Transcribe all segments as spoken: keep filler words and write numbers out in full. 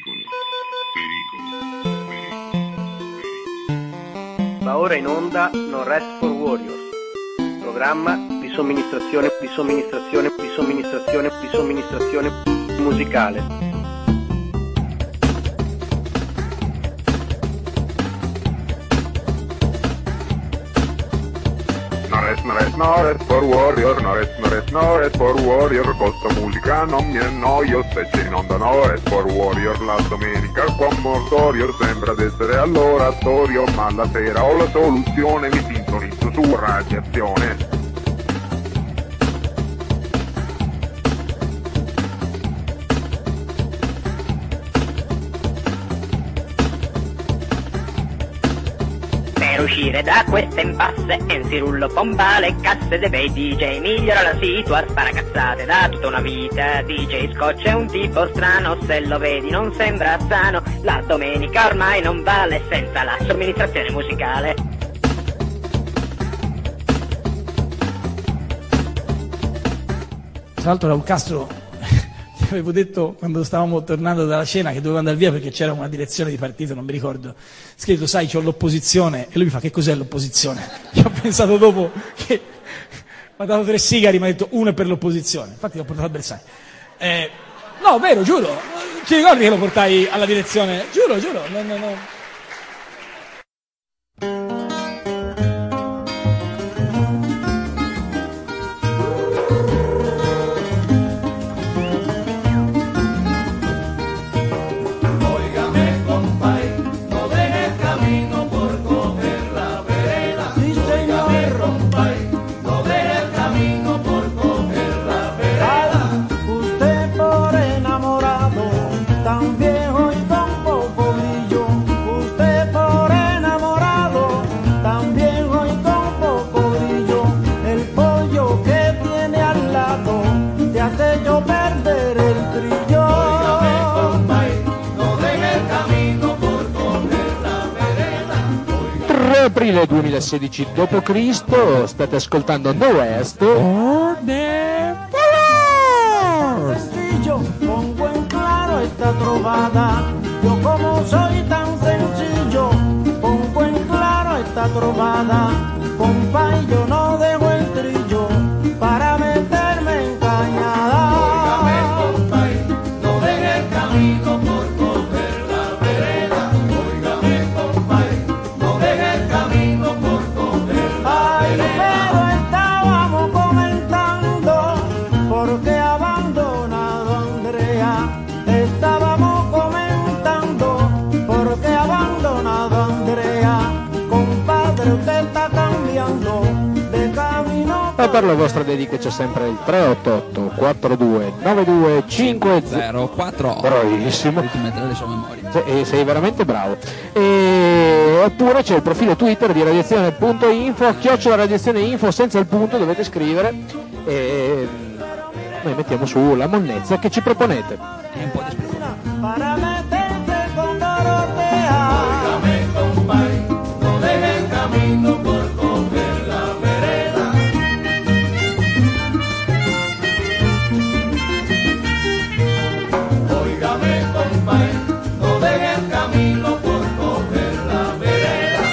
pericolo, pericolo, pericolo. Va ora in onda No Rest for Warriors, programma di somministrazione, di somministrazione, di somministrazione, di somministrazione musicale. No rest, no rest, no rest for warrior, no rest, no rest, no rest for warrior, con sta musica non mi annoio, se c'è in onda no rest for warrior, la domenica qua mortorio sembra d'essere all'oratorio, ma la sera ho la soluzione, mi sintonizzo su radiazione. Per uscire da queste impasse, Enzirullo pompa le casse dei bei D J, migliora la situa, spara cazzate da tutta una vita. D J Scotch è un tipo strano, se lo vedi non sembra sano, la domenica ormai non vale senza la somministrazione musicale. Tra l'altro Raul Castro avevo detto quando stavamo tornando dalla cena che dovevo andare via perché c'era una direzione di partito, non mi ricordo, scritto sai c'ho l'opposizione, e lui mi fa che cos'è l'opposizione? Io ho pensato dopo che mi ha dato tre sigari, mi ha detto uno è per l'opposizione, infatti l'ho portato a Bersani. Eh, no, vero, giuro, ti ricordi che lo portai alla direzione? Giuro, giuro, no, no, no. Aprile duemilasedici dopo Cristo, state ascoltando No Rest for the Sencillo, con buen claro esta trovada, yo como soy tan sencillo, con buen claro esta trovada, compa y yo no dejo el trillo para meterme en cañada. Óigame compa, no deje el camino por coger la vereda, óigame compa, no deje el camino por coger la vereda. Ay, pero estábamos comentando porque abandonado Andrea, estábamos comentando porque abandonado Andrea, compadre usted está cambiando de camino. E per la vostra dedica c'è sempre il tre otto otto quattro due nove due cinque zero quattro. Bravissimo. Devi mettere le sue memorie. E sei veramente bravo. E... oppure c'è il profilo Twitter di radiazione.info, chiocciola radiazione.info senza il punto, dovete scrivere e noi mettiamo su la monnezza che ci proponete. E un po' di spreco. Para meterte con Dorotea. Óigame compay, no deje el camino por coger la vereda. Óigame compay, no deje el camino por coger la vereda.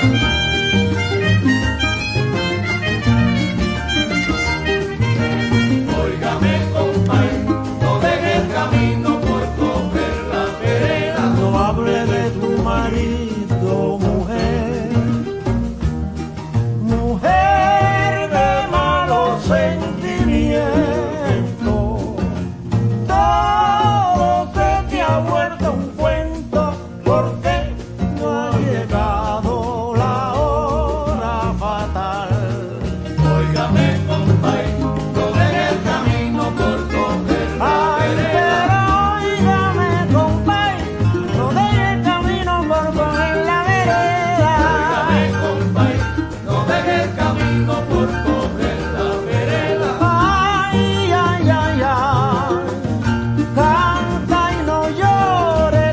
Óigame compay, no deje el camino por coger la vereda. No hable de tu marido, mujer, mujer de malos sentimientos. Todo se te ha vuelto un cuento porque no ha llegado la hora fatal. Óigame, compay, no deje el camino por coger la vereda. Óigame, compay, no deje el camino por coger la vereda. Óigame, compay, no deje el camino por coger la vereda. Ay, ay, ay, ay, canta y no llores.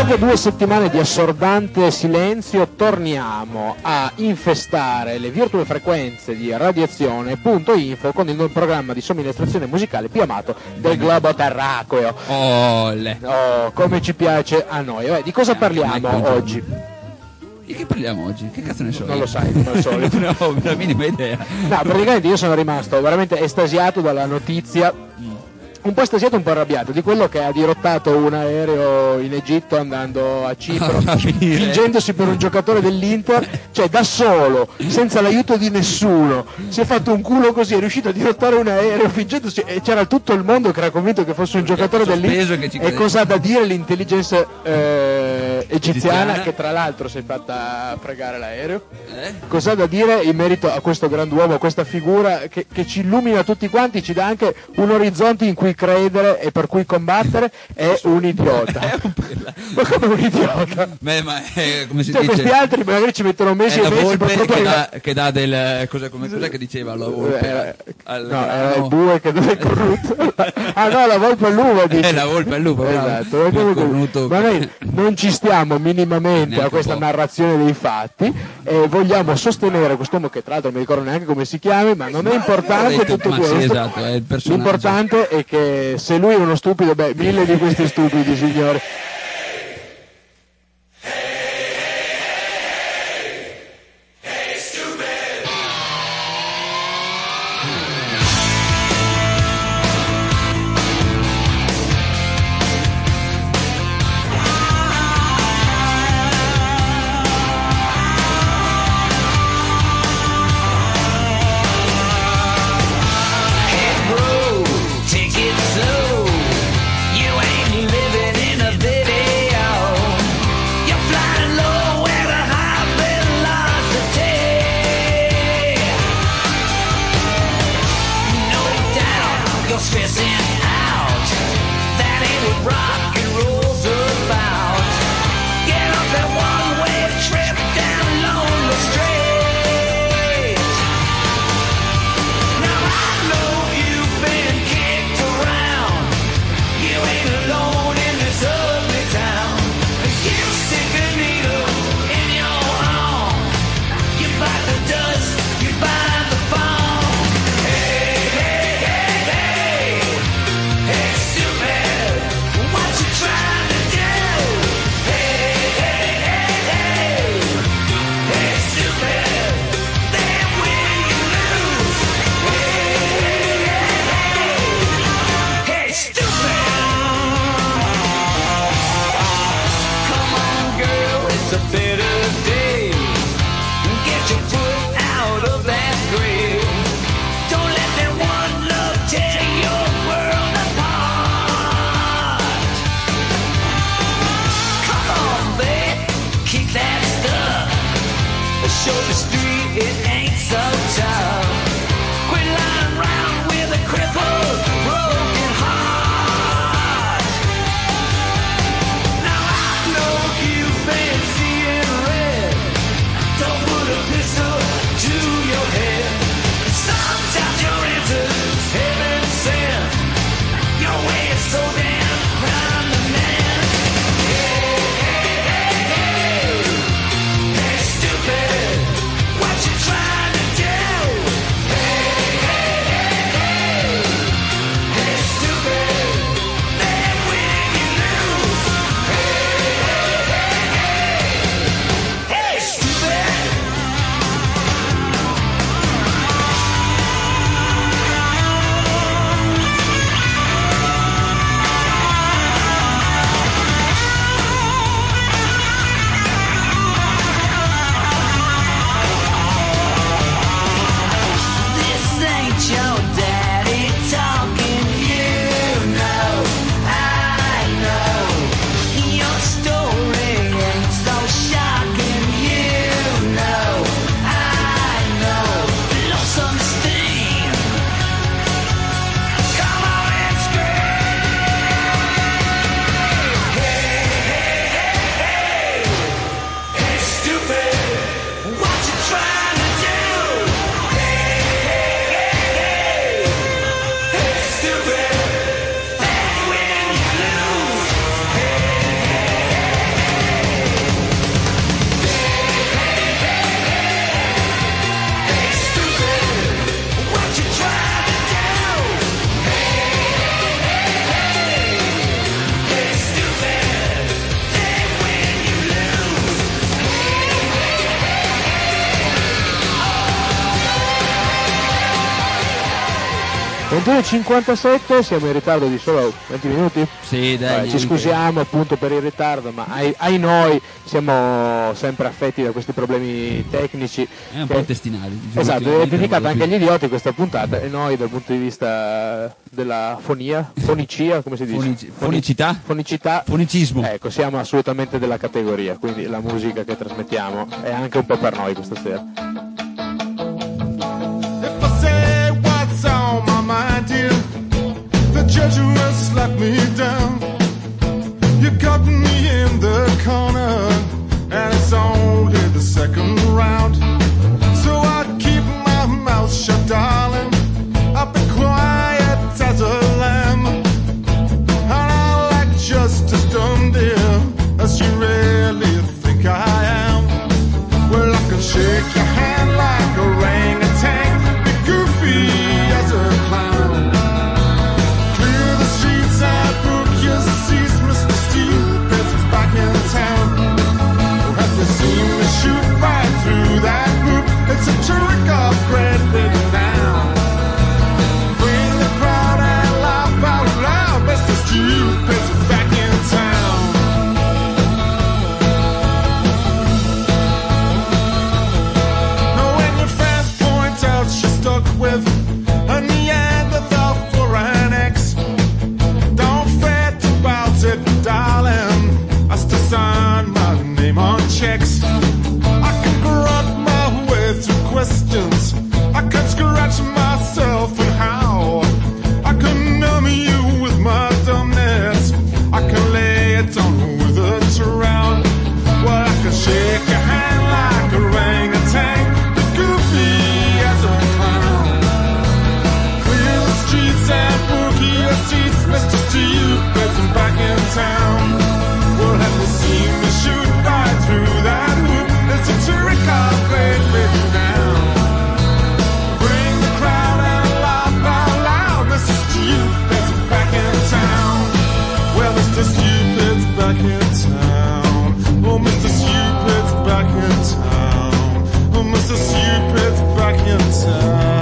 dopo due settimane di assordante silenzio torniamo a infestare le virtue frequenze di radiazione punto info con il programma di somministrazione musicale più amato del globo terracqueo. Ole. Oh, come ci piace a noi. Beh, di cosa parliamo oggi? Di che parliamo oggi? Che cazzo ne so? Non lo sai, come al solito. Non ho la minima idea. No, praticamente io sono rimasto veramente estasiato dalla notizia, un po' estasiato, un po' arrabbiato, di quello che ha dirottato un aereo in Egitto andando a Cipro, Ah, fingendosi per un giocatore dell'Inter, cioè da solo, senza l'aiuto di nessuno, si è fatto un culo così, è riuscito a dirottare un aereo fingendosi, e c'era tutto il mondo che era convinto che fosse un giocatore dell'Inter. Che ci E cosa ha da dire l'intelligenza eh, egiziana, Egiziana. che tra l'altro si è fatta fregare l'aereo? Eh? Cosa ha da dire in merito a questo grand'uomo, a questa figura che, che ci illumina tutti quanti, ci dà anche un orizzonte in cui credere e per cui combattere? È un idiota. Ma come un idiota? Beh, ma è, come si Cioè, dice? questi altri magari ci mettono mesi È e la mesi volpe per proprio che arrivare- dà, che dà del... Cosa, come, cos'è che diceva la volpe? Era- Al- no, era no. il bue che non è corrutto. Ah no, la volpe all'uva, dice. Eh, la volpe all'uva, bravo. Esatto. Il Comunque, cornuto. ma noi non ci stiamo minimamente Neanche a questa un po'. narrazione dei fatti e vogliamo sostenere quest'uomo che tra l'altro non mi ricordo neanche come si chiami, ma non è importante Ho detto, tutto ma questo. sì, esatto, è il personaggio. L'importante è che se lui è uno stupido, beh, mille di questi stupidi, signore. Take it slow. You ain't living in a video. You're flying low at a high velocity. No doubt you're stressing out. That ain't what rock and roll's about. Get up that one-way trip down Lonely Street. Now I know you've been kicked around. You ain't alone in this ugly town. You stick a needle in your arm. You bite the dust, you bite the foam. Hey, hey, hey, hey. ventuno e cinquantasette, siamo in ritardo di solo venti minuti? Sì, dai. Vabbè, ci scusiamo appunto per il ritardo, ma ai, ai noi siamo sempre affetti da questi problemi tecnici. È un che... po' intestinali. Esatto, è dedicata anche agli idioti questa puntata, e noi dal punto di vista della fonia, fonicia, come si dice? Fonici- fonicità? Fonicità. Fonicismo. Ecco, siamo assolutamente della categoria, quindi la musica che trasmettiamo è anche un po' per noi questa sera. If I say what's on my mind, dear, the judge will slap me down. You got me in the corner, and it's only the second round. So I keep my mouth shut, darling. I'll be quiet as a lamb, and I like just as dumb, dear, as you really think I am. Well, I can shake your hand like a orangutan, be goofy as a clown. Clear the streets and book your seats, Mister Stupid's back in town. Have you seen me shoot right through that hoop? It's a trick of great big now. Bring the crowd and laugh out loud, Mister Stupid's back in town. She's stuck with a Neanderthal for an ex. Don't fret about it, darling, I still sign my name on checks. I can grunt my way through questions, I can scratch myself and how. I can numb you with my dumbness, I can lay it on with a drown. Well, I can shake your hand like a orangutan, be goofy as a clown. Clear the streets and boogie your seats, Mister Stupid's back in town. Well, have you seen me shoot right through that hoop? It's a trick of great big now. Bring the crowd and laugh out loud, Mister Stupid's back in town. Well, Mister Stupid's back in town. Oh, Mister Stupid's back in town. Oh, Mister Stupid's back in town.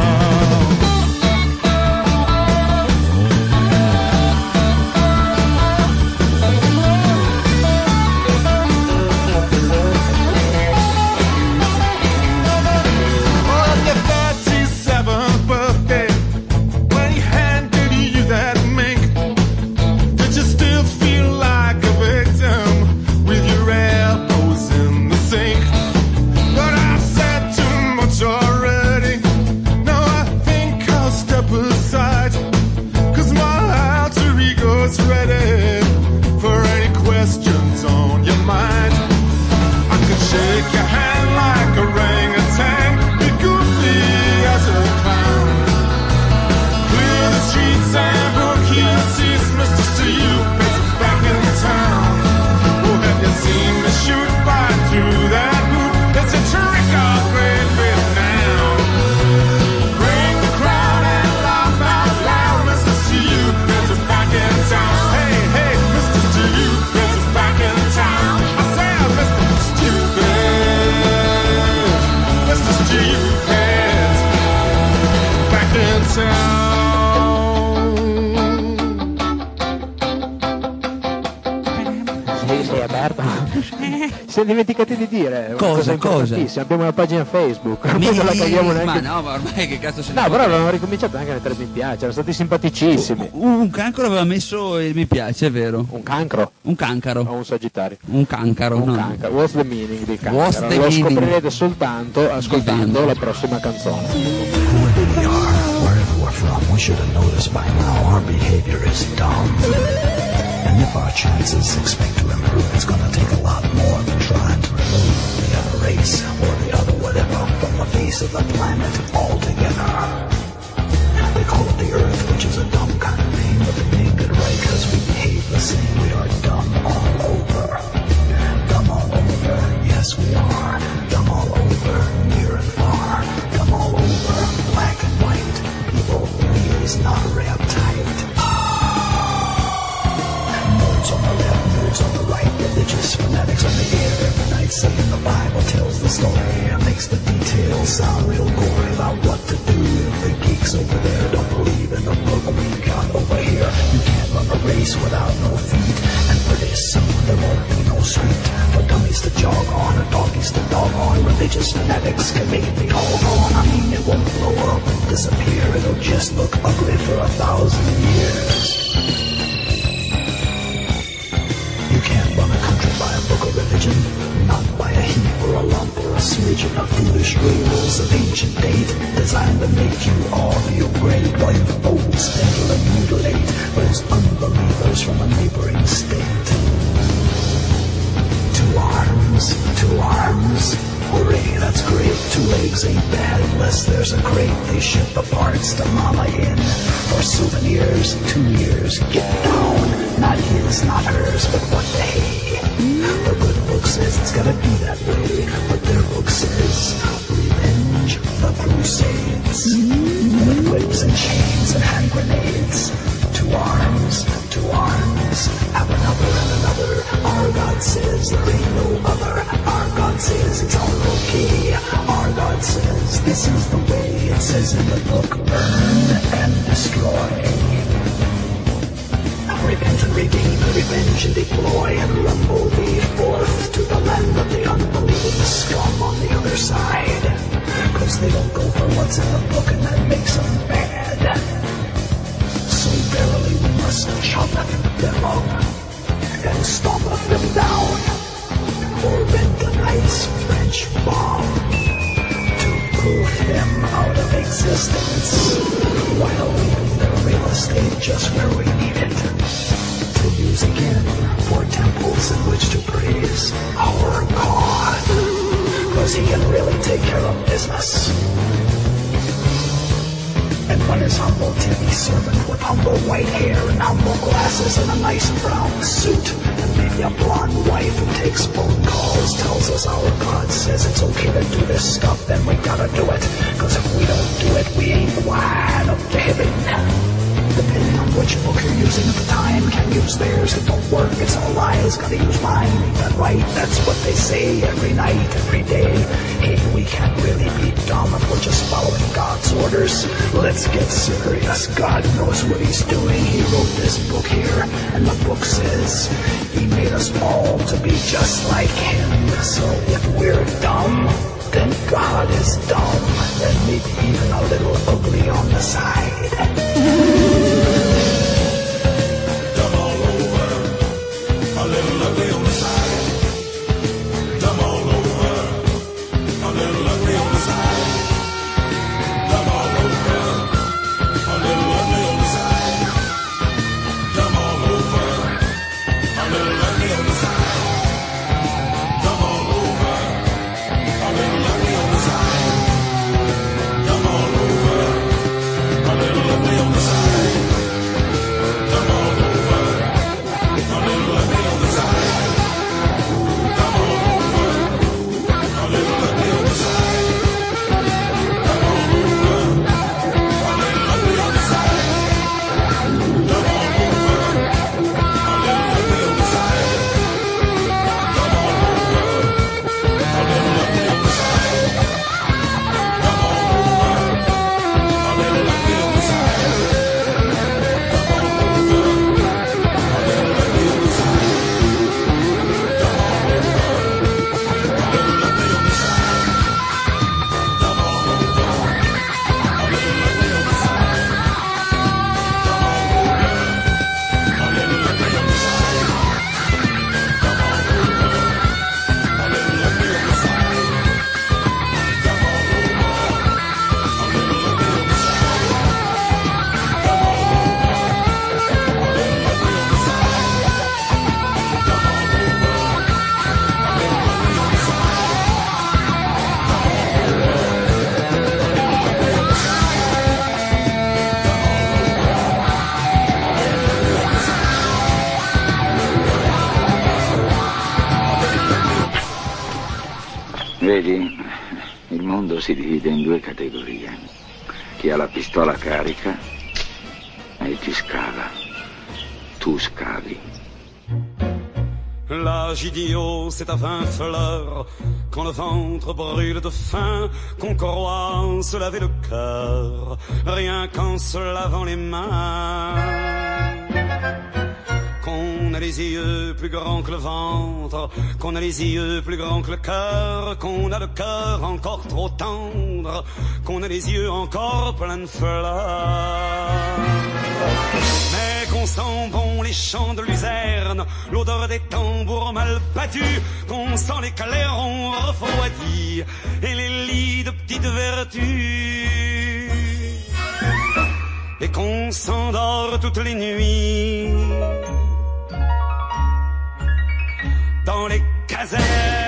On your thirty-seventh birthday, when he handed you that mink, did you still feel like a victim with your elbows in the sink? But I've said too much already. Now I think I'll step aside, 'cause my alter ego's ready for any questions on your mind. I can shake your hand like a orangutan, be goofy as a clown. Clear the streets and book your seats, Mister Stupid's back in town. Oh, have you seen me shoot right through that hoop? It's a trick of great big now. Bring the crowd and laugh out loud, Mister Stupid's back in town. Hey, hey, Mister Stupid's back in town. I said, Mister Stupid, Mister Stupid's back in town. Sei, sei aperto? Si siamo dimenticati di dire una Cosa, cosa cosa? importantissima. Abbiamo una pagina Facebook, Mi- poi non la caghiamo Ma neanche. no, ma ormai che cazzo se ne No, però frega? l'hanno ricominciato anche a mettere mi piace, erano stati simpaticissimi. Un, un cancro aveva messo il mi piace, è vero? Un cancro Un o cancaro. un sagittario? Un cancaro, Un no. cancro. What's the meaning di What's cancro? the Lo meaning? scoprirete soltanto ascoltando Vivendo. la prossima canzone. We are, wherever we're from, we should have noticed by now our behavior is dumb. And if our chances expect to improve, it's gonna take a lot more than trying to remove the other race or the other whatever from the face of the planet altogether. They call it the Earth, which is a dumb kind of name, but they named it right because we behave the same. We are dumb all over. Dumb all over, yes we are. Dumb all over, near and far. Dumb all over, black and white. People, please, not uptight. Nerds on the left, nerds on the right. Religious fanatics on the air every night, saying the Bible tells the story, makes the details sound real gory about what to do if the geeks over there don't believe race without no feet. And pretty soon there won't be no street for dummies to jog on or doggies to dog on. Religious fanatics can make it be all gone. I mean, it won't blow up and disappear. It'll just look ugly for a thousand years. You can't run a country by a book of religion, not by a heap or a lump or a smidgen of foolish rules of ancient date, designed to make you all feel great while you old spindle and mutilate those unbelievers from a neighboring state. Two arms, two arms, hooray, that's great. Two legs ain't bad unless there's a crate. They ship the parts to mama in for souvenirs. Two years, get down. Not his, not hers, but what the hey. The good book says it's gotta be that way, but their book says revenge the crusades. With whips and chains and hand grenades. Two arms, two arms, have another and another. Our God says there ain't no other. Our God says it's all okay. Our God says this is the way. It says in the book, burn and destroy. Repent and redeem, revenge and deploy, and rumble thee forth to the land of the unbelieving scum on the other side. Cause they don't go for what's in the book and that makes them bad. So verily we must chop them up and stomp them down, or rent a nice French bomb to poof them out of existence, while leaving their real estate just where we need it, to use again for temples in which to praise our God, cause he can really take care of business. And when his humble T V servant with humble white hair and humble glasses and a nice brown suit and maybe a blonde wife who takes phone calls tells us our God says it's okay to do this stuff, then we gotta do it. Cause if we don't do it, we ain't wide up to heaven. Depending on which book you're using at the time, can't use theirs, it don't work, it's all lies, gotta use mine, ain't that right? That's what they say every night, every day. Hey, we can't really be dumb if we're just following God's orders. Let's get serious, God knows what he's doing. He wrote this book here, and the book says he made us all to be just like him. So if we're dumb, then God is dumb, and maybe even a little ugly on the side. Dumb all over, a little ugly on the side. Dumb all over, a little ugly on the side. Dumb all over, a little ugly on the side. Dumb all over, a little ugly on the side. Dumb all over, a little ugly on the side. Dumb all over, a little ugly on the side. Dumb all over, a little ugly on the side. Dumb all over, a little ugly on the side. Dumb all over, a little ugly on the side. Dumb all over, a little ugly on the side. Dumb all over, a little ugly on the side. Dumb all over, a little ugly on the side. Vedi, il mondo si divide in due categorie. Chi ha la pistola carica e chi scava. Tu scavi. L'âge idiot, c'est à vingt fleurs, quand le ventre brûle de faim, qu'on croit se laver le cœur, rien qu'en se lavant les mains. les yeux plus grands que le ventre, qu'on a les yeux plus grands que le cœur, qu'on a le cœur encore trop tendre, qu'on a les yeux encore pleins de fleurs. Mais qu'on sent bon les chants de luzerne, l'odeur des tambours mal battus, qu'on sent les clairons refroidis et les lits de petites vertus, et qu'on s'endort toutes les nuits dans les casernes.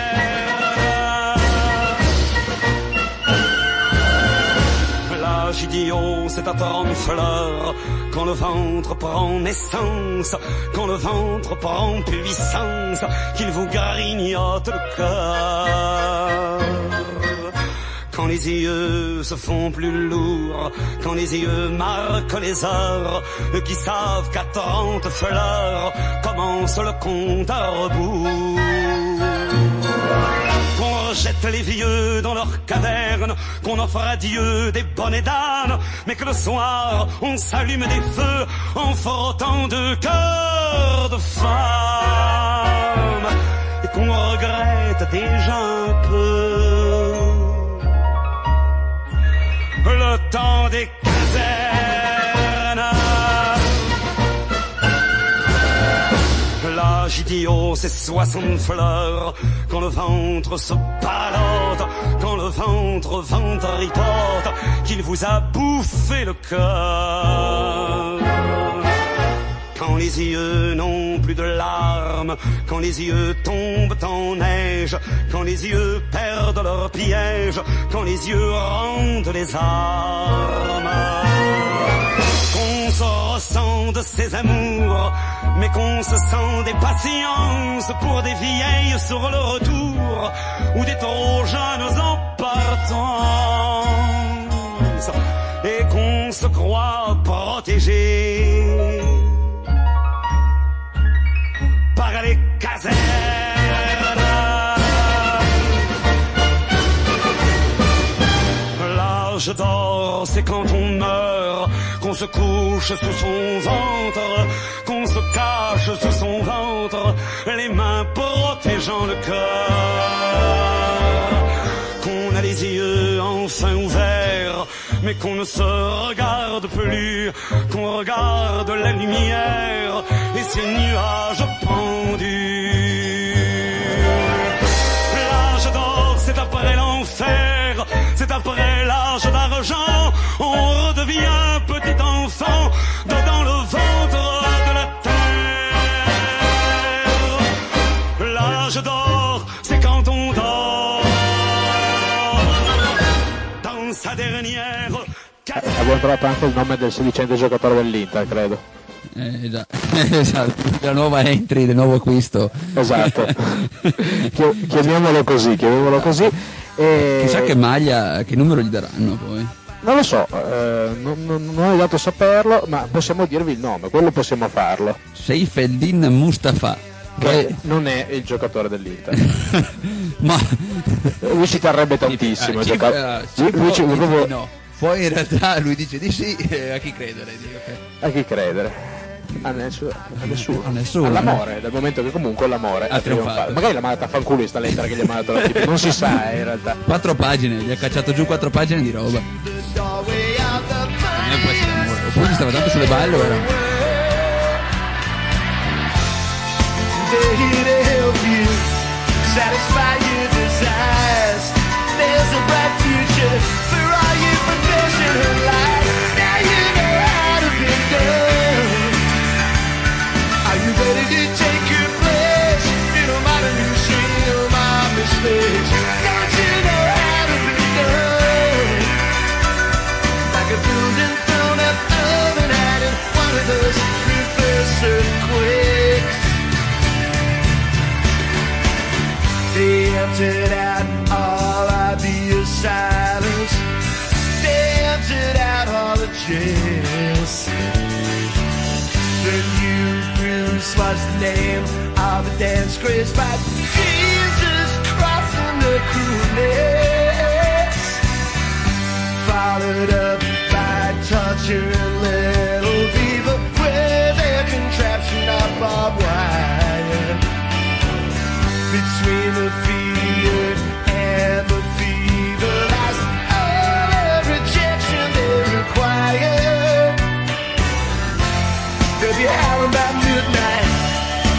L'âge idiot, c'est à trente fleurs, quand le ventre prend naissance, quand le ventre prend puissance, qu'il vous grignote le cœur. Quand les yeux se font plus lourds, quand les yeux marquent les heures, eux qui savent qu'à trente fleurs commence le compte à rebours. Qu'on rejette les vieux dans leur caverne, qu'on offre à Dieu des bonnets d'âne, mais que le soir on s'allume des feux en frottant deux cœurs de femme, et qu'on regrette déjà un peu le temps des casernes. L'âge idiot, c'est soixante fleurs, quand le ventre se balade, quand le ventre ventripote, qu'il vous a bouffé le cœur. Quand les yeux n'ont plus de larmes, quand les yeux tombent en neige, quand les yeux perdent leur piège, quand les yeux rendent les armes, qu'on se ressent de ses amours, mais qu'on se sent des patiences pour des vieilles sur le retour, ou des trop jeunes en partance, et qu'on se croit protégé par les casernes. L'âge d'or, c'est quand on meurt, qu'on se couche sous son ventre, qu'on se cache sous son ventre, les mains protégeant le cœur, qu'on a les yeux enfin ouverts, mais qu'on ne se regarde plus, qu'on regarde la lumière et ses nuages pendus. L'âge d'or, c'est après l'enfer, c'est après l'âge d'argent, on redevient petit enfant dans le ventre de la terre. L'âge d'or, c'est quand on dort dans sa dernière casa. Abbiamo trovato anche il nome del sedicente giocatore dell'Inter, credo. Eh, già. Esatto, la nuova entry, il nuovo acquisto. Esatto. Chiamiamolo così, chiamiamolo così. E... Chissà che maglia, che numero gli daranno poi. Non lo so, eh, non, non, non è dato saperlo, ma possiamo dirvi il nome, quello possiamo farlo. Seyfeddin Mustafa. Che eh. non è il giocatore dell'Inter. Ma lui ci terrebbe tantissimo. Ah, ci, gioca... uh, lui, lui ci... proprio... no. Poi in realtà lui dice di sì, eh, a chi credere? Dico, okay. A chi credere? A nessuno, a nessuno. A nessuno. All'amore, dal momento che comunque l'amore ha trionfato. Magari l'ha mandata a fanculo questa lettera che gli ha mandato la tipa, non si sa eh, in realtà. Quattro pagine, gli ha cacciato giù quattro pagine di roba. Non è può essere amore. Oppure gli stava tanto sulle balle, era. They emptied out all of the asylums. They emptied out all the jails. The new Bruce was the name of a dance craze by Jesus crossing the coolness. Followed up by torture and little fever with their contraption of barbed wire.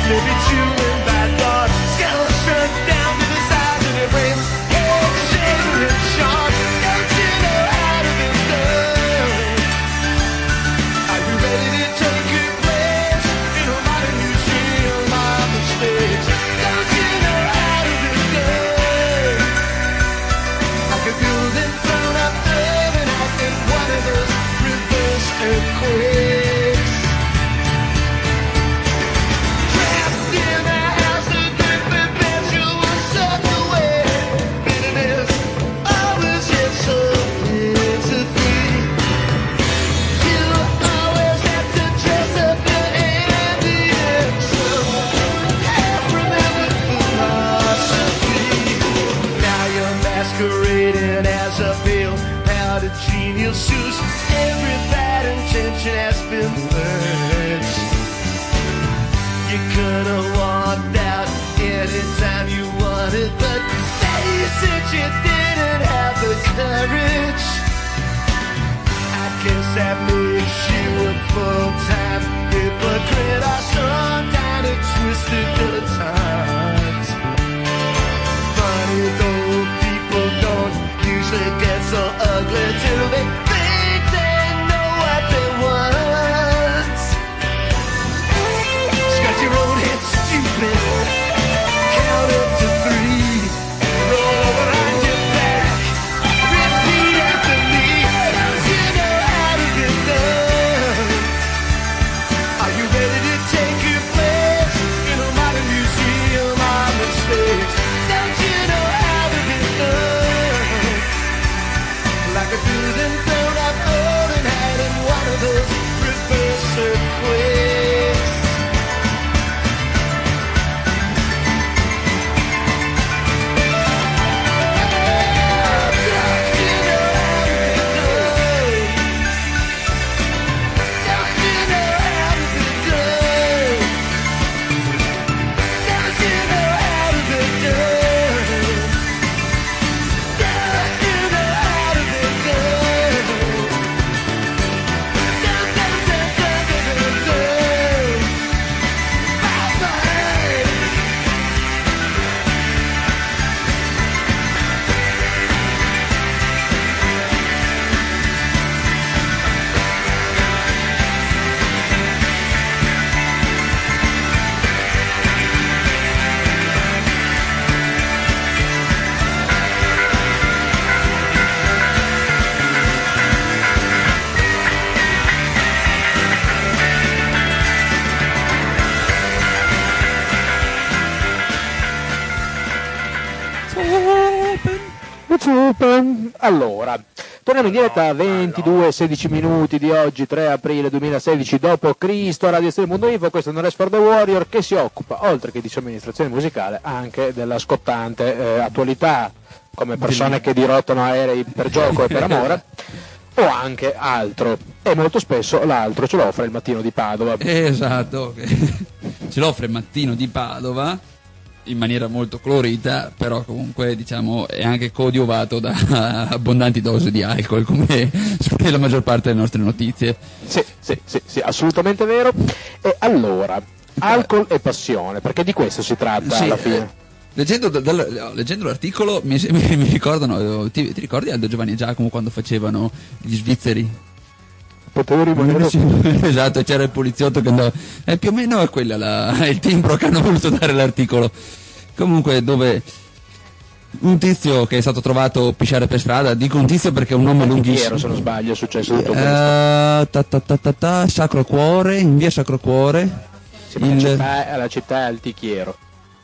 maybe chewing bad thoughts. Skeleton down to the sides of their brains. Head shaking and sharp. Don't you know how to be done? Are you ready to take your place in a modern museum of mistakes? Don't you know how to be done? Like a building thrown up overnight in one of those reverse earthquakes. Trapped in a house that could perpetual suck away. Bitterness always has something to free. You always have to dress up your ambience. Half-remembered philosophy. Now you're masquerading as a pale-powdered genius whose every bad intention has been purged. You could have walked out anytime you wanted, but they said you didn't have the courage. I guess that makes you a full-time hypocrite or some kind of twisted dilettante. Funny though, people don't usually get so ugly till they think they know what they want. Scratch your own head, stupid. Count up to three. Roll over on your back. Repeat after me. Don't you know how to get done? Are you ready to take your place in a modern museum of mistakes? Don't you know how to get done? Like a building thrown up overnight in one of those reverse earthquakes. Allora, torniamo in diretta a ventidue e sedici minuti di oggi, tre aprile duemilasedici dopo Cristo, Radio Stereo Mondo Info. Questo è Non Rest for the Warrior, che si occupa, oltre che di somministrazione musicale, anche della scottante eh, attualità, come persone che dirottano aerei per gioco e per amore, o anche altro. E molto spesso l'altro ce lo offre il Mattino di Padova. Esatto, ce lo offre il Mattino di Padova in maniera molto colorita, però comunque diciamo è anche coadiuvato da abbondanti dosi di alcol, come la maggior parte delle nostre notizie. Sì, sì, sì, sì, assolutamente vero. E allora, alcol e passione, perché di questo si tratta, sì, alla fine. Eh, leggendo, dal, leggendo l'articolo mi, mi, mi ricordano, ti, ti ricordi Aldo, Giovanni e Giacomo quando facevano gli svizzeri? Potevo rimanere. Esatto, c'era il poliziotto che andava, eh, più o meno è quella la, il timbro che hanno voluto dare l'articolo. Comunque, dove un tizio che è stato trovato pisciare per strada, dico un tizio perché è un nome lunghissimo, se non sbaglio, è successo tutto questo. Uh, ta, ta, ta, ta, ta, Sacro Cuore, in via Sacro Cuore. Sì, ma il... la, città, la città è Altichiero.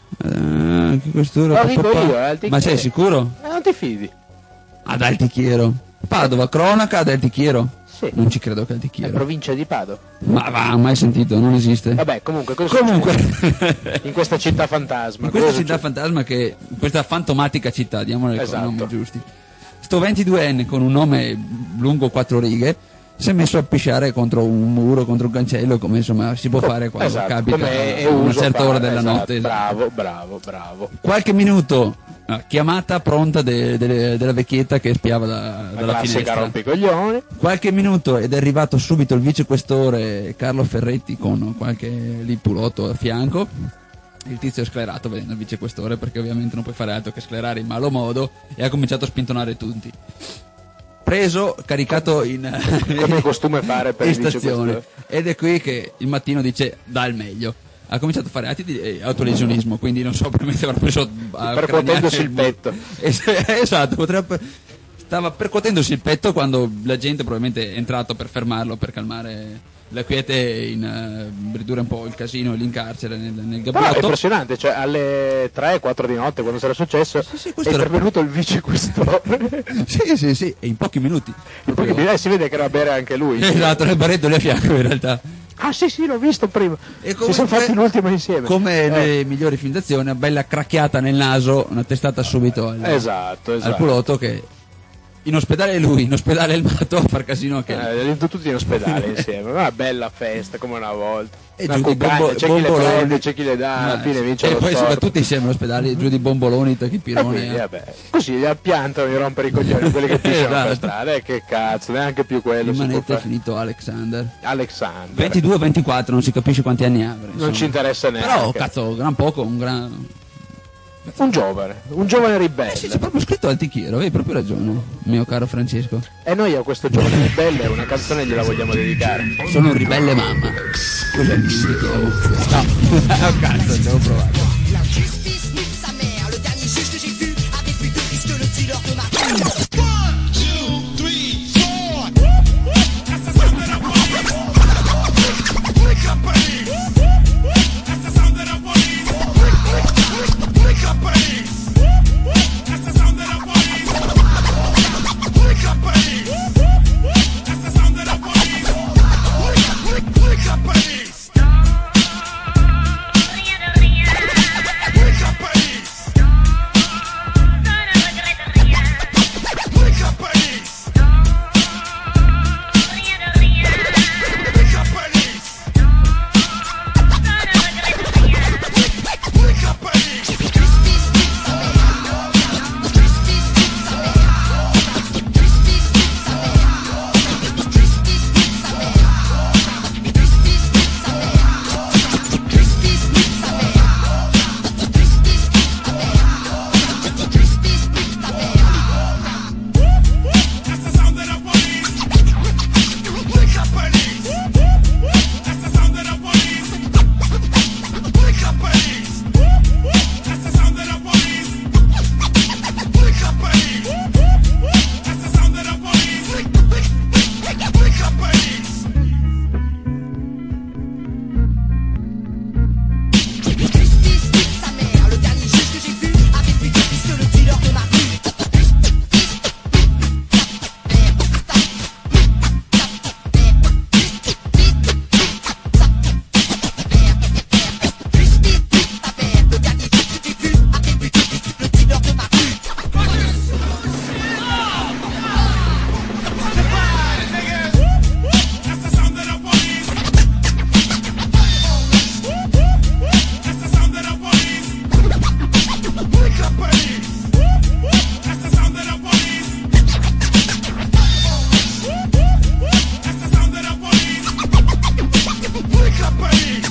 Uh, questura, Lo dico io, è Altichiero. Ma sei sicuro? Eh, non ti fidi. Ad Altichiero. Padova, cronaca ad Altichiero. Sì. Non ci credo che Altichiero. È provincia di Padova. Ma va, mai sentito, non esiste. Vabbè, comunque, cosa comunque in questa città fantasma. In questa cosa città succede? fantasma, che questa fantomatica città, diamole esatto. i nomi giusti. Sto ventiduenne con un nome lungo quattro righe si è messo a pisciare contro un muro, contro un cancello, come insomma si può fare quando esatto, capita come è a una uso certa fare, ora della esatto, notte. Bravo, bravo, bravo. Qualche minuto, ah, chiamata pronta de, de, della vecchietta che spiava da, La dalla classica finestra. rompicoglioni. Qualche minuto ed è arrivato subito il vicequestore Carlo Ferretti con qualche lì pulotto a fianco. Il tizio è sclerato vedendo il vicequestore, perché ovviamente non puoi fare altro che sclerare in malo modo, e ha cominciato a spintonare tutti. Preso, caricato in come costume fare per in il stazione, vicequestore. ed è qui che il mattino dice dà il meglio. Ha cominciato a fare atti di eh, autolesionismo, quindi non so, probabilmente avrà preso a Percuotendosi il petto. Esatto, potrebbe, stava percuotendosi il petto quando la gente probabilmente è entrato per fermarlo, per calmare la quiete, in uh, ridurre un po' il casino lì in carcere, nel, nel Però è gabinetto. impressionante, cioè alle tre quattro di notte, quando sarà successo, Sì, sì, è questo era- intervenuto il vicequestore. Sì, sì, sì, e in pochi minuti. In pochi minuti, eh, si vede che era a bere anche lui. Esatto, nel baretto lì a fianco in realtà. Ah sì sì, l'ho visto prima. E Si comunque, sono fatti l'ultimo insieme. come Eh, le migliori film d'azione, una bella cracchiata nel naso, una testata subito al, Esatto, esatto. al culotto, che in ospedale lui, in ospedale il matto a far casino anche lì. Eh, tutti in ospedale insieme, una bella festa come una volta. E Una giù di cuccagna, bombo- c'è chi le bomboloni. prende, c'è chi le dà, alla Ma- fine vince e lo poi sport. soprattutto insieme all'ospedale, giù di bomboloni, E tachipirone. quindi, vabbè, così li appiantano di rompere i coglioni quelli che pisciano Esatto. per strada, e che cazzo, neanche più quello Il si può manetto è fare. finito Alexander. Alexander. ventidue ventiquattro, non si capisce quanti anni avrà. Non insomma. ci interessa neanche. Però, cazzo, gran poco, un gran... Un giovane, un giovane ribelle. Eh sì, c'è proprio scritto Altichiero, avevi proprio ragione, mio caro Francesco. E noi a questo giovane ribelle una canzone gliela vogliamo dedicare. Sono un ribelle mamma. Cos'è il indico? No, oh, cazzo, devo provare. La justice nique sa mère, le dernier juge que j'ai vu avait plus de risque que le dealer de ma one, two, three, four. That's the sound that I want. Wake up, police. That's the sound that I want. Wake up, police. That's the sound that I want. Wake up, police. That's the sound that I want. Wake up, police. Wake up, police. Wake up, police. Wake up, police. Wake up, police. That's the sound that I want. Wake up, police. That's the sound that I want. Wake up, police. That's the sound that I want. Wake up, police. That's the sound that I want. Wake up, police. Justice nique sa mère, le dernier juge que j'ai vu avait plus de risque que le dealer de ma rue. That's the sound that I want. That's the sound that I want. Wake up, police. That's the sound that I want. That's the sound that I want. Wake up, police.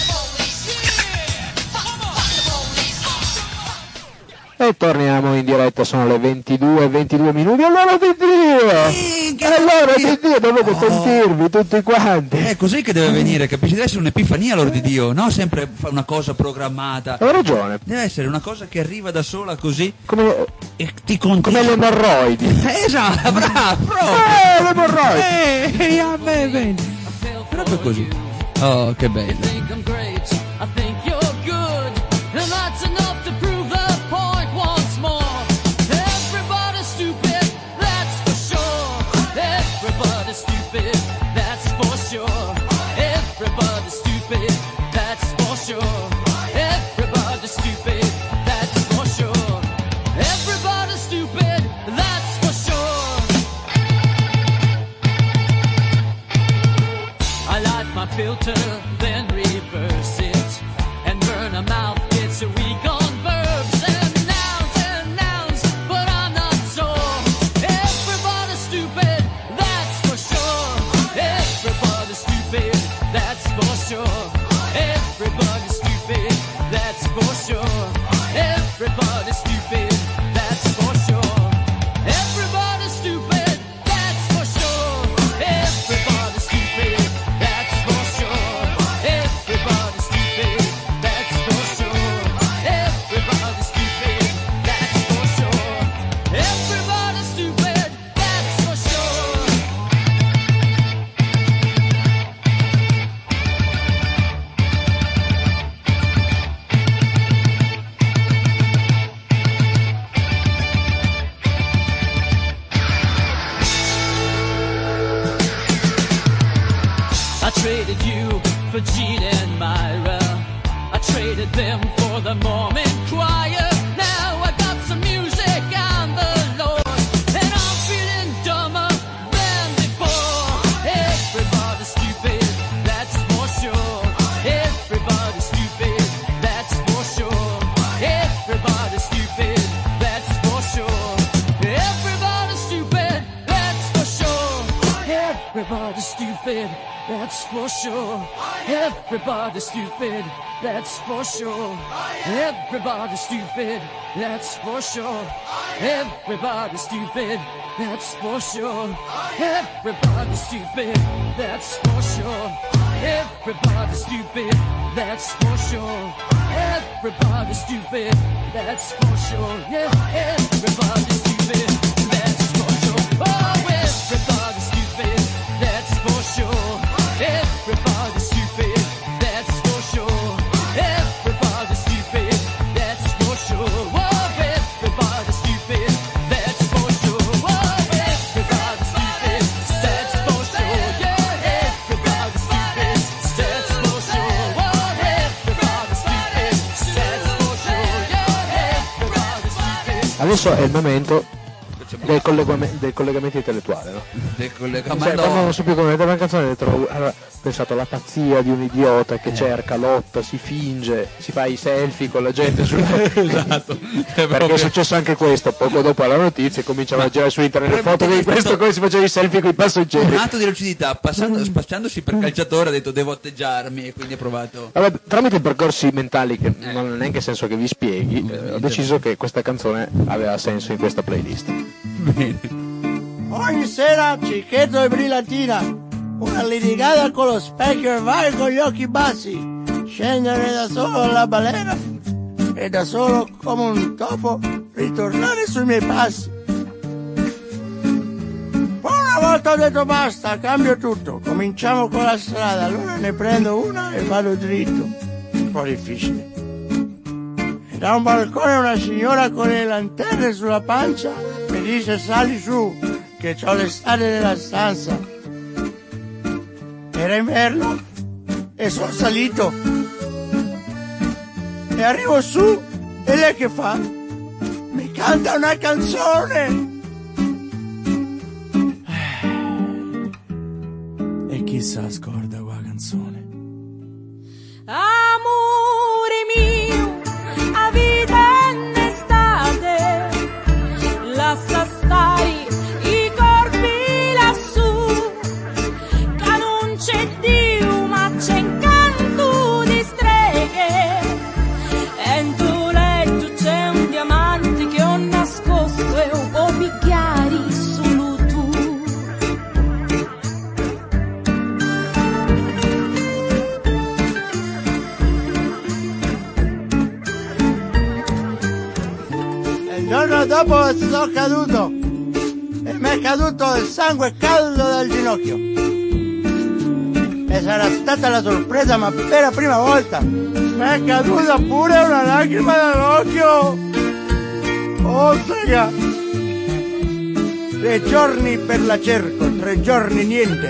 E torniamo in diretta, sono le ventidue e ventidue minuti. Allora di Dio! Allora di Dio, dovete sentirvi tutti quanti. È così che deve venire, capisci? Deve essere un'epifania, l'ora di Dio, no? Sempre fa una cosa programmata. Hai ragione. Deve essere una cosa che arriva da sola così Come, e ti continua. come le emorroidi. Esatto, bravo, proprio. Eh, le emorroidi. Eh, a me bene. Proprio così. Oh, che bello. think I'm great, I think you're good, and that's enough to prove that point once more. Everybody's stupid, that's for sure. Everybody's stupid, that's for sure. Everybody's stupid, that's for sure. Everybody's stupid, that's for sure. Everybody's stupid, that's for sure. at my filter, then reverse it and burn a mouth. It's a weak on verbs and nouns and nouns, but I'm not sure. Everybody's stupid, that's for sure. Everybody's stupid, that's for sure. Everybody's stupid, that's for sure. Everybody's stupid, that's for sure. Everybody's stupid, that's for sure. Everybody's stupid, that's for sure. Everybody's stupid, that's for sure. Everybody's stupid, that's for sure. Everybody's stupid, that's for sure. I traded you for Gene and Myra. I traded them for the Mormon choir. Now I got some music on the Lord, and I'm feeling dumber than before. Everybody's stupid, that's for sure. Everybody's stupid, that's for sure. Everybody's stupid, that's for sure. Everybody's stupid, that's for sure. Everybody's stupid, that's for sure. Everybody's stupid, that's for sure. Everybody's stupid, that's for sure. Everybody's stupid, that's for sure. Everybody's stupid, that's for sure. Everybody's stupid, that's for sure. Everybody's stupid, that's for sure. Yeah, everybody's stupid, that's for sure. Oh, everybody's stupid, that's for sure. Everybody's stupid, that's for sure. Everybody's stupid, that's for sure. Whoa, everybody's stupid, that's for sure. Whoa, everybody's stupid, that's for sure. Yeah, everybody's stupid, that's for sure. Whoa, everybody's stupid, that's for sure. Yeah, everybody's stupid. Adesso è il momento del, collegame- del collegamento intellettuale, no? Del Cioè, collegamento. quando non so più come vedere la canzone, ho detto, allora, ho pensato alla pazzia di un idiota che cerca, lotta, si finge, si fa i selfie con la gente sul Esatto. perché è successo anche questo poco dopo la notizia, cominciava a girare su internet le foto di questo come si faceva i selfie con i passeggeri. Un atto di lucidità, passando, spacciandosi per calciatore, ha detto devo atteggiarmi e quindi ha provato. Vabbè, tramite percorsi mentali che non ha neanche senso che vi spieghi, eh, ho deciso che questa canzone aveva senso in questa playlist. Ogni sera Cicchetto e Brillantina, una litigata con lo specchio e vai con gli occhi bassi, scendere da solo alla balena e da solo come un topo ritornare sui miei passi. Poi una volta ho detto basta, cambio tutto, cominciamo con la strada, allora ne prendo una e vado dritto, un po' difficile. E da un balcone una signora con le lanterne sulla pancia mi dice sali su, che c'ho l'estate nella stanza. Era inverno e sono salito. E arrivo su e lei che fa? Mi canta una canzone. E chissà scorda qua canzone. Amore mio, a vita è un'estate, lascia stare i corpi lassù, che non c'è Dio ma c'è incanto di streghe, e in tuo letto c'è un diamante che ho nascosto e un po' picchiari solo tu. Il giorno dopo sono caduto e mi è caduto il sangue caldo dal ginocchio. E sarà stata la sorpresa, ma per la prima volta mi è caduta pure una lacrima dall'occhio. Oh, sega! Tre giorni per la cerco, tre giorni niente.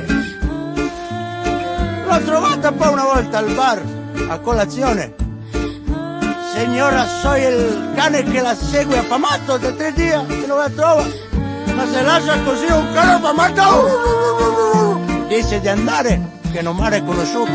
L'ho trovata poi una volta al bar, a colazione. Signora, soy il cane che la segue affamato da tre giorni che non la trova, ma se lascia così un cane affamato, dice di andare che non mi ha riconosciuto.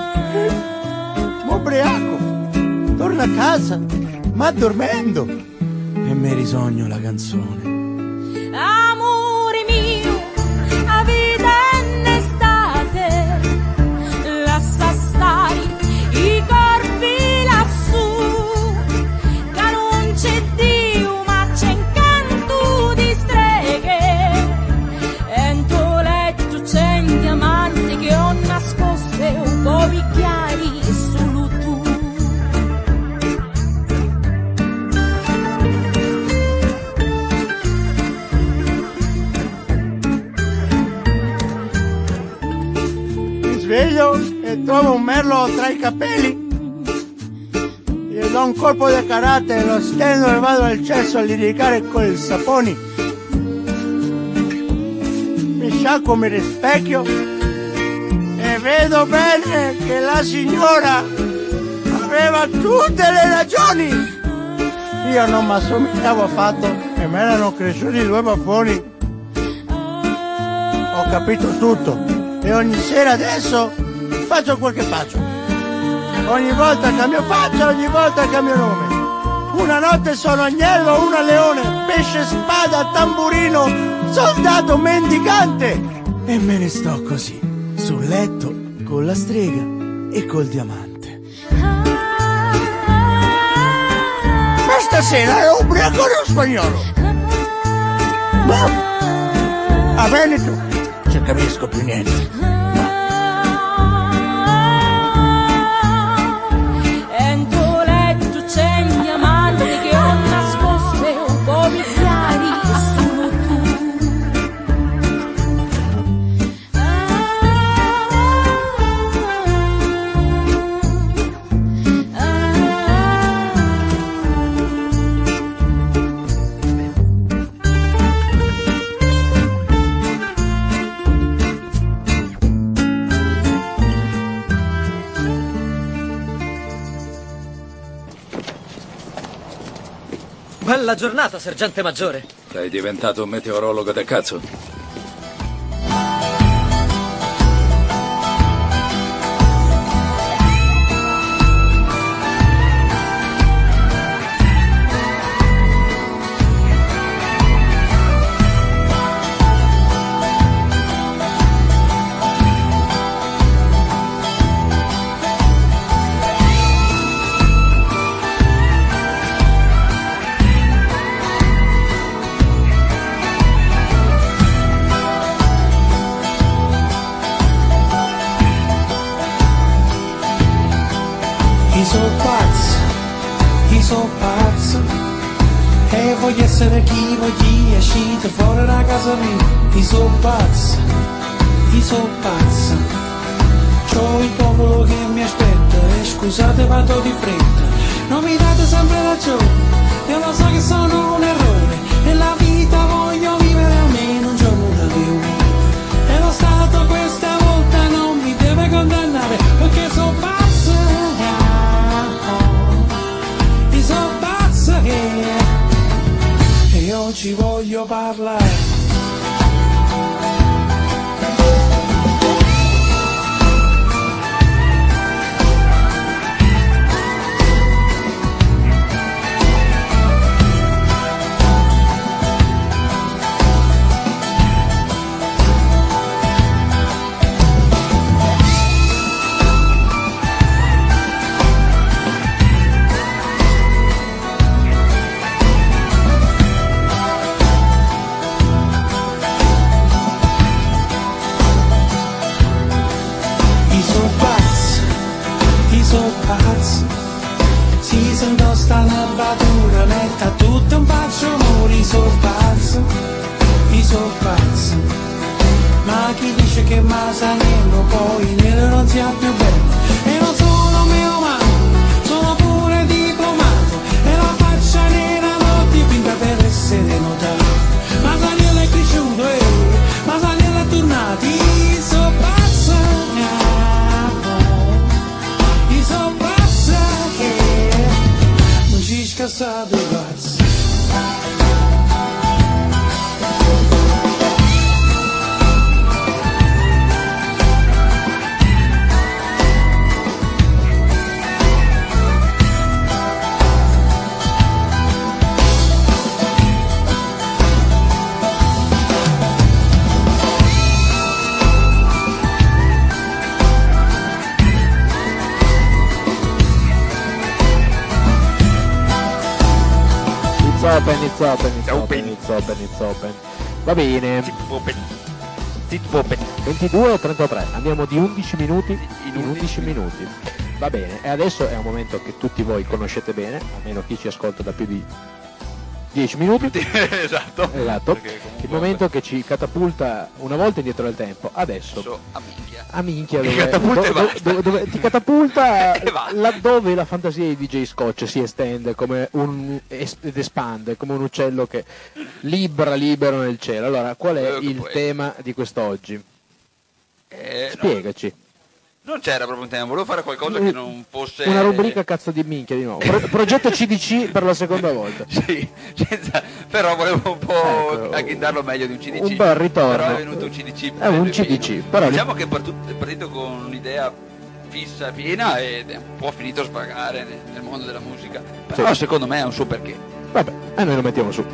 Ubriaco, torna a casa, ma dormendo. E mi risogno la canzone. Amore mio, a vita è estate, lascia stare i corpi lassù, che non c'è Dio ma c'è incanto di streghe, e in tuo letto c'è un diamante che ho nascosto e un po' chiari solo tu. Sveglio e trovo un merlo tra i capelli, gli do un colpo di karate, lo stendo e vado al cesso a liricare col saponi. Mi sciacquo, mi rispecchio e vedo bene che la signora aveva tutte le ragioni. Io non mi assomigliavo affatto e me erano cresciuti due baffoni. Ho capito tutto. E ogni sera adesso faccio quel che faccio. Ogni volta cambio faccia, ogni volta cambio nome. Una notte sono agnello, una leone, pesce, spada, tamburino, soldato, mendicante. E me ne sto così, sul letto, con la strega e col diamante. Ma stasera è ubriaco o spagnolo? A Veneto non capisco più niente. E in tuo letto c'è un diamante che ho nascosto e un po' di chiari solo tu. Bella giornata, sergente maggiore. Sei diventato un meteorologo del cazzo? So pazzo, io so pazzo, e voglio essere chi voglio, è uscito fuori da casa mia. Io so pazzo, io so pazzo, c'ho il popolo che mi aspetta, e scusate vado di fretta, non mi date sempre ragione, io lo so che sono un errore, e la vita voglio vivere almeno un giorno da più, e lo Stato questa volta non mi deve condannare, perché so pazzo. E io ci voglio parlare. Si sento sta nervatura, metta tutto un pazzo muri, so pazzo, io so pazzo. Ma chi dice che ma sa niente, poi nero non sia più bello. E non sono mio umano, sono pure diplomato, e la faccia nera non dipinta per essere notato. Ma Saniello è cresciuto, eh, ma Saniello è tornato, io so pazzo, io so pazzo. Casado pazzo. open, it's open, it's open, it's open, it's open. Va bene. ventidue e trentatré, andiamo di undici minuti in undici minuti. Va bene, e adesso è un momento che tutti voi conoscete bene, almeno chi ci ascolta da più di dieci minuti. Esatto. Esatto. Il momento che ci catapulta una volta indietro nel tempo. Adesso So, a minchia. a minchia Ti dove, catapulta e dove- basta. dove- dove- ti catapulta E basta. laddove la fantasia di D J Scotch si estende come un es- ed espande come un uccello che libera libero nel cielo. Allora, qual è Quello che il puoi. tema di quest'oggi? Eh, Spiegaci. no, non c'era proprio un tema, volevo fare qualcosa che non fosse... Una rubrica cazzo di minchia di nuovo. Pro- progetto C D C per la seconda volta. Sì, senza- però volevo un po' Ecco, agghindarlo meglio di un C D C. un bel ritorno. Però è venuto un C D C. È un bello e C D C, pieno. però- Diciamo che è partito, è partito con un'idea fissa, piena ed è un po' finito a spagare nel, nel mondo della musica. Però Sì. secondo me ha un suo perché. Vabbè, e noi lo mettiamo su.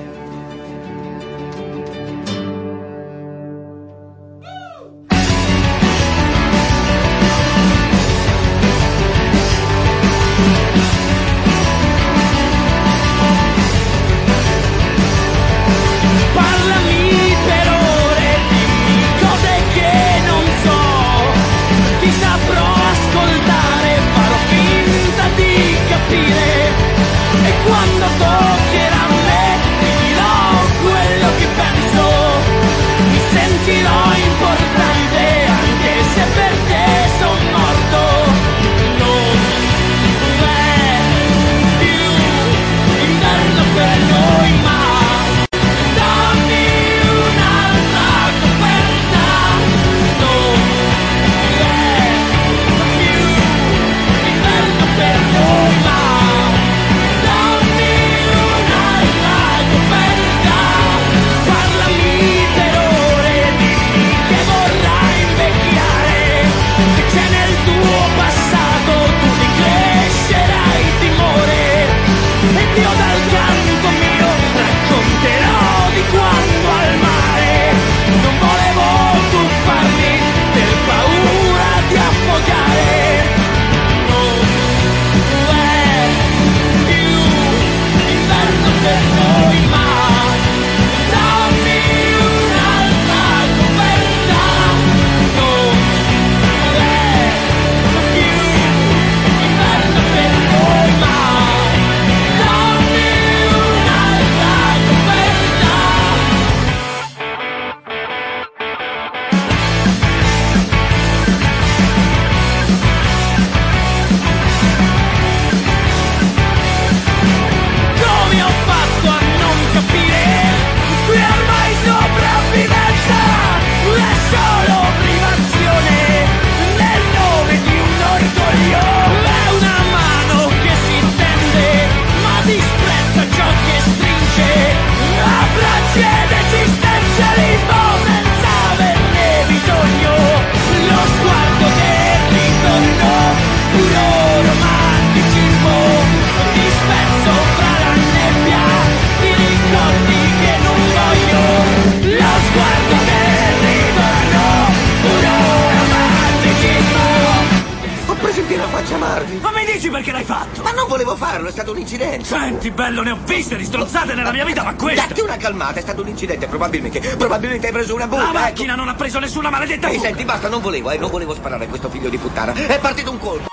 Parlami per ore, dimmi cose che non so. Ti saprò ascoltare, farò finta di capire. E quando toccherà a me, ti dirò quello che penso. Mi sentirò importante, anche se per te son morto. Non è più inverno per noi, ma dammi un'altra coperta. Non è più inverno per noi, ma dammi un'altra coperta. Parlami per ore, dimmi che vorrai invecchiare, che c'è nel tuo passato, tu ne crescerai timore. Ed io dal canto mio racconterò di quando al mare non volevo tuffarmi per paura di affogare. Non è più inverno per noi, ma dammi un'altra coperta. Non è più inverno per noi, ma dammi un'altra coperta. Come ho fatto a non capire? Qui ormai sopravvivenza è solo privazione nel nome di un orgoglio. È una mano che si tende ma disprezza ciò che stringe. Abbracci ed esistenzialismo senza averne bisogno. Lo sguardo del ritorno, puro romanticismo, disperso fra la nebbia di ricordi che non voglio. Lo sguardo del ritorno, puro romanticismo. Ho preso in piena faccia Marvin. Ma mi dici perché l'hai fatto? Ma non volevo farlo, è stato un incidente. Senti, bello, ne ho viste di stronzate nella mia vita, ma questa... Datti una calmata, è stato un incidente, probabilmente. Probabilmente hai preso una bomba. La ecco. macchina non ha preso nessuna maledetta Ehi, fuga. senti, basta, non volevo, eh, non volevo sparare a questo figlio di puttana. È partito un colpo.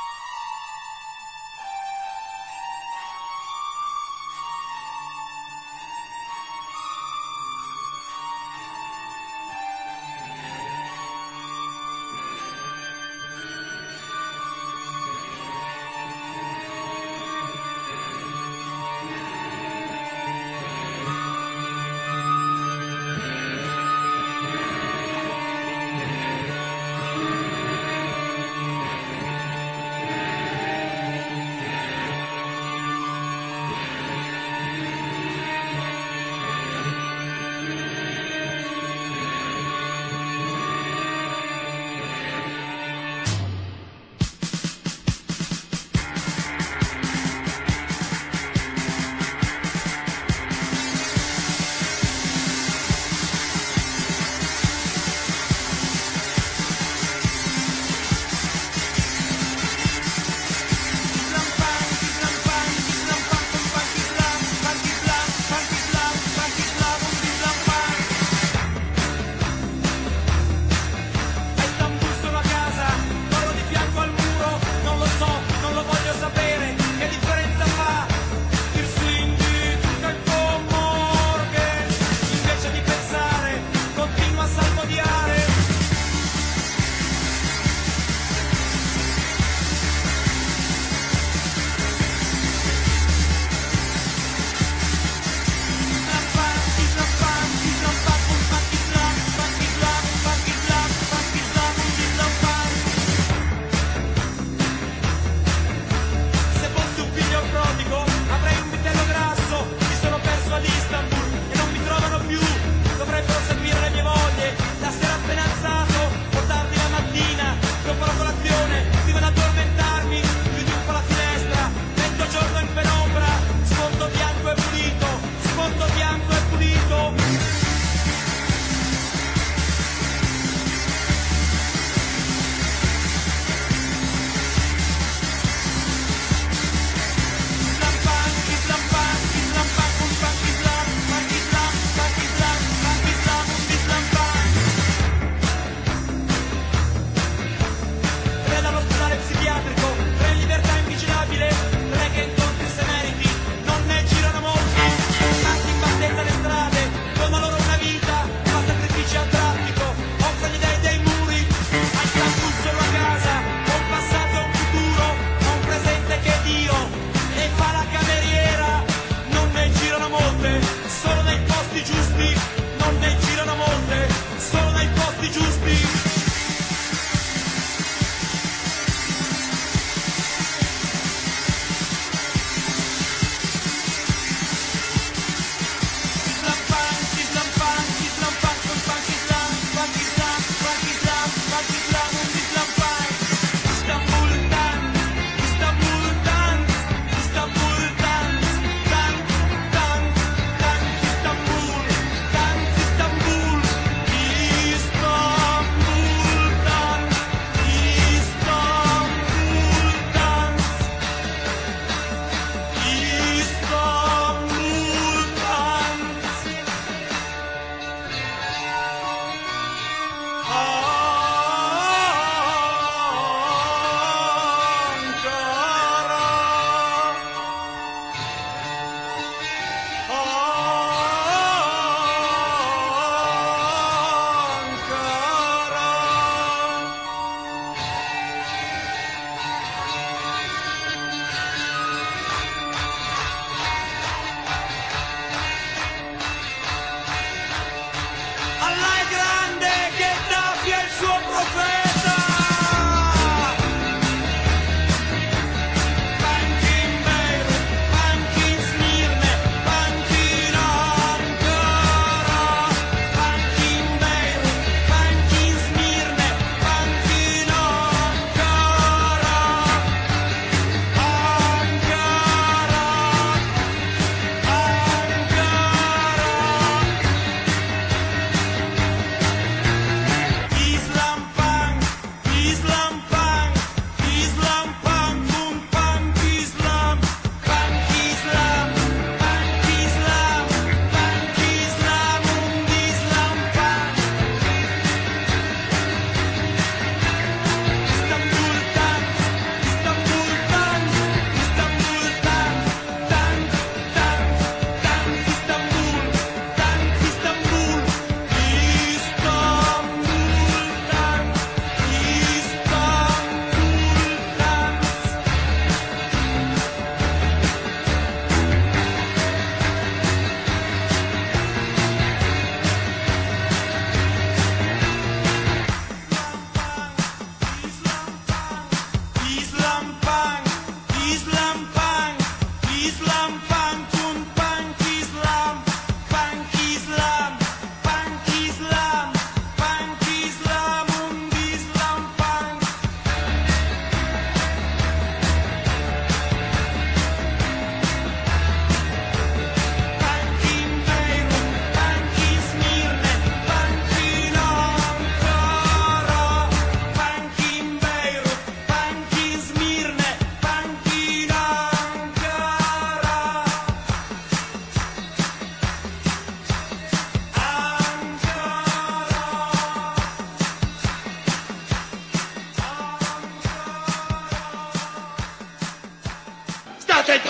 attento!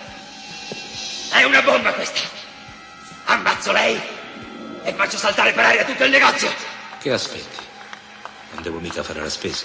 È una bomba questa! Ammazzo lei e faccio saltare per aria tutto il negozio! Che aspetti? Non devo mica fare la spesa.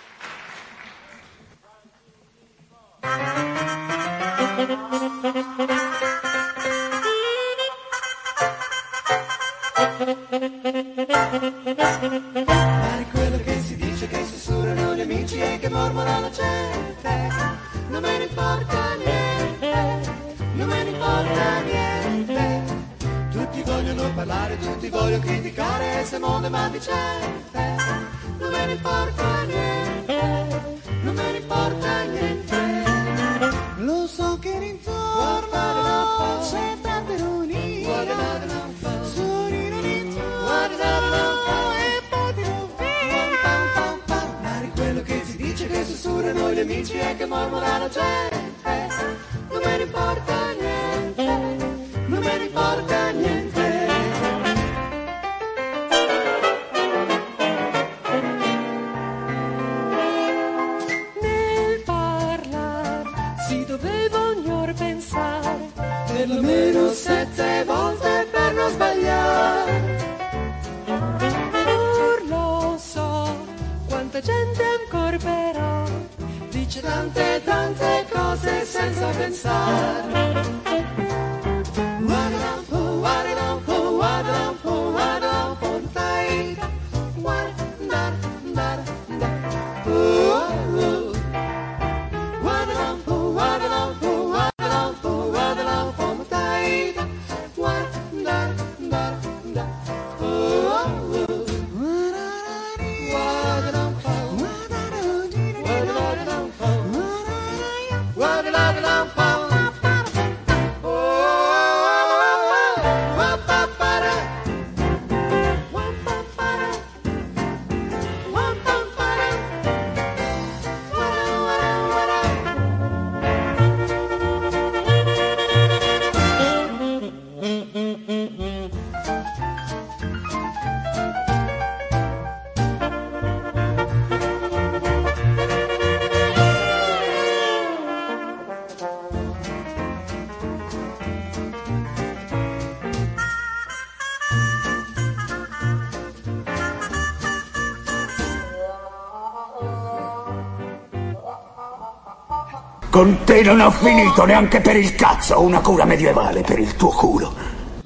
Pare quello che si dice, che sussurrano gli amici e che mormora la gente. Non me ne importa niente, non me ne importa niente. Tutti vogliono parlare, tutti vogliono criticare, se mondo è maledicente. Non me ne importa niente, non me ne importa niente. Lo so che intorno c'è tanta ironia, sorridono intorno e poi ti rovina. Pare quello che si dice, che sussurrano gli amici e che mormora la gente. Non me ne importa niente, non me ne importa niente. Nel parlar si doveva ognor pensare Perlomeno sette volte per non sbagliare. Pur lo so quanta gente ancora però Dice tante tante cose senza pensare. Guarda-lampo, guarda-lampo, guarda-lampo, guarda-lampo, dai, guarda, da, da, oh, oh. Guarda-lampo, guarda-lampo, guarda-lampo, guarda-lampo, dai, guarda, da, da, oh, oh. Guarda-lampo, guarda-lampo, guarda-lampo. Con te non ho finito neanche per il cazzo, una cura medievale per il tuo culo.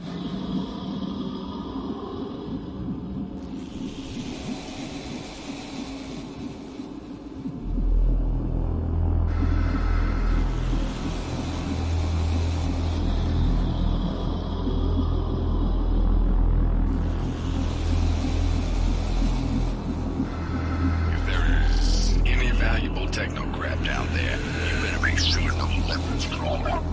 If there is any valuable techno crap down there, you better make sure no weapons crawl out.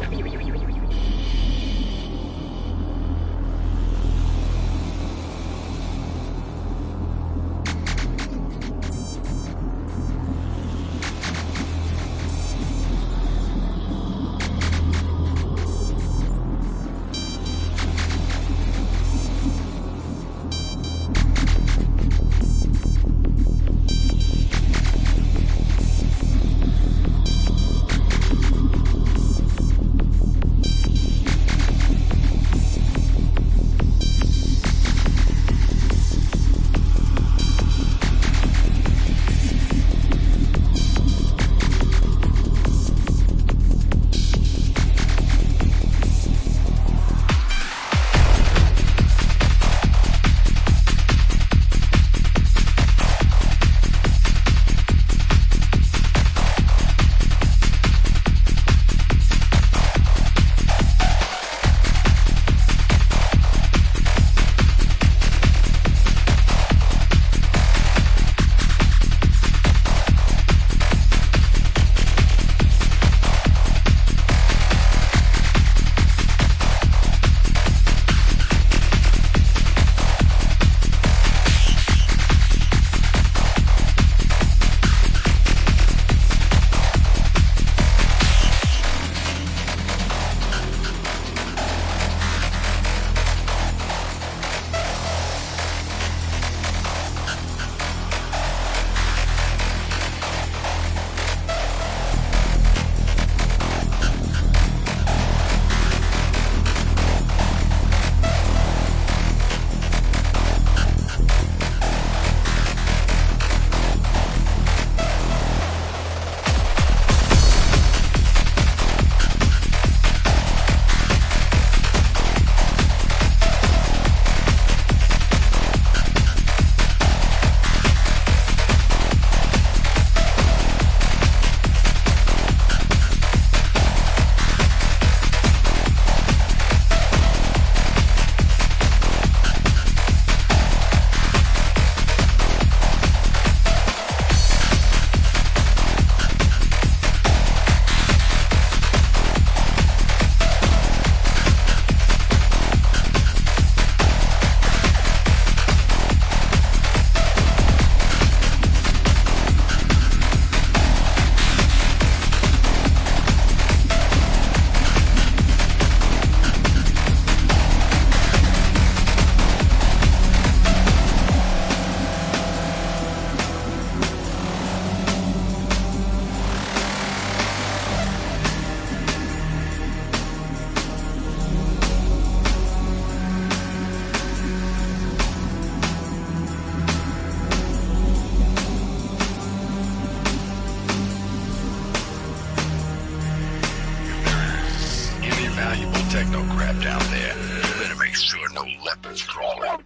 techno crap down there. You better make sure no leopards crawl out.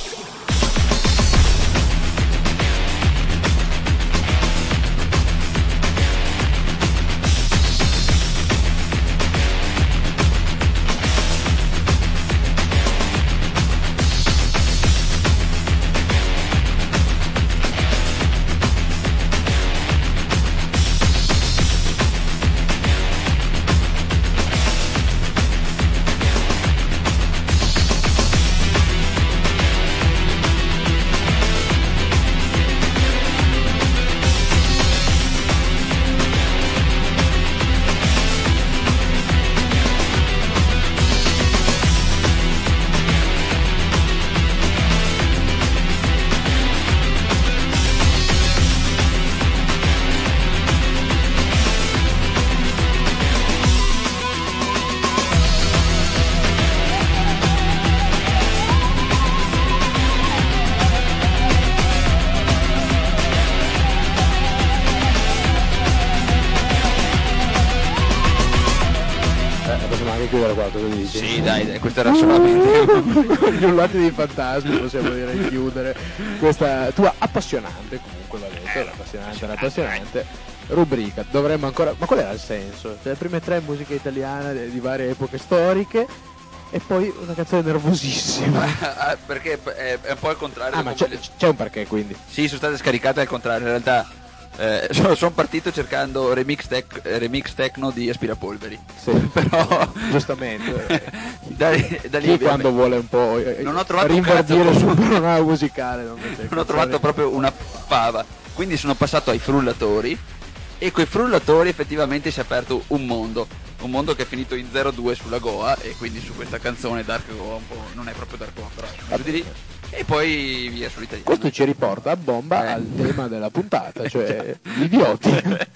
Chiudere qua, cosa dici? Sì, dai, dai, questo era solamente con gli ululati dei fantasmi, possiamo dire chiudere questa tua appassionante, comunque va detto, era appassionante, era appassionante rubrica. Dovremmo ancora, ma qual era il senso? Cioè, le prime tre musiche italiane di varie epoche storiche e poi una canzone nervosissima. Perché è, è un po' il contrario. Ah, ma c'è, c'è un perché, quindi? Sì, sono state scaricate al contrario, in realtà. Eh, sono, sono partito cercando remix, tec, remix techno di Aspirapolveri. Sì, però giustamente da, da lì chi quando vuole un po' non ho trovato rinverdire sul panorama musicale non, non ho trovato proprio una fava, quindi sono passato ai frullatori e coi frullatori effettivamente si è aperto un mondo un mondo che è finito in zero due sulla Goa, e quindi su questa canzone Dark Goa un po' non è proprio Dark Goa, però giù di lì. E poi via sull'italiano. Questo ci riporta a bomba eh. al tema della puntata, cioè gli idioti.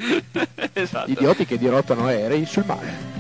Esatto. Gli idioti che dirottano aerei sul mare.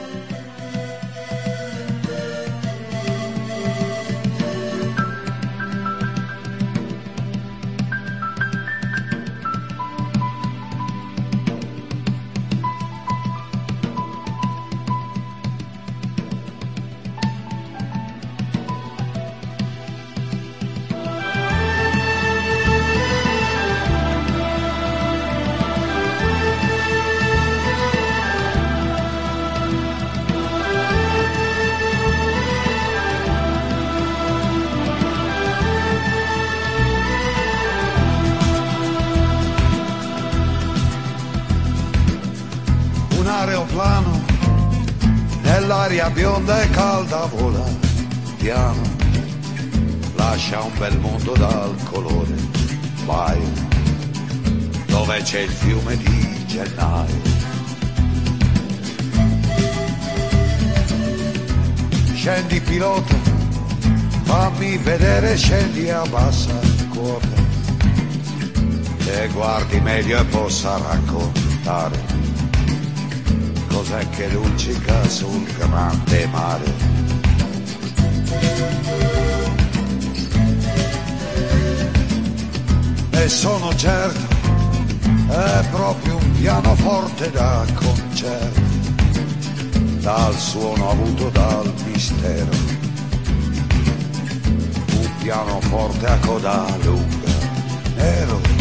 Aeroplano nell'aria bionda e calda vola piano, lascia un bel mondo dal colore, vai dove c'è il fiume di gennaio. Scendi pilota, fammi vedere, scendi a bassa quota, e guardi meglio e possa raccontare cos'è che luccica sul grande mare. E sono certo, è proprio un pianoforte da concerto, dal suono avuto dal mistero, un pianoforte a coda lunga, nero.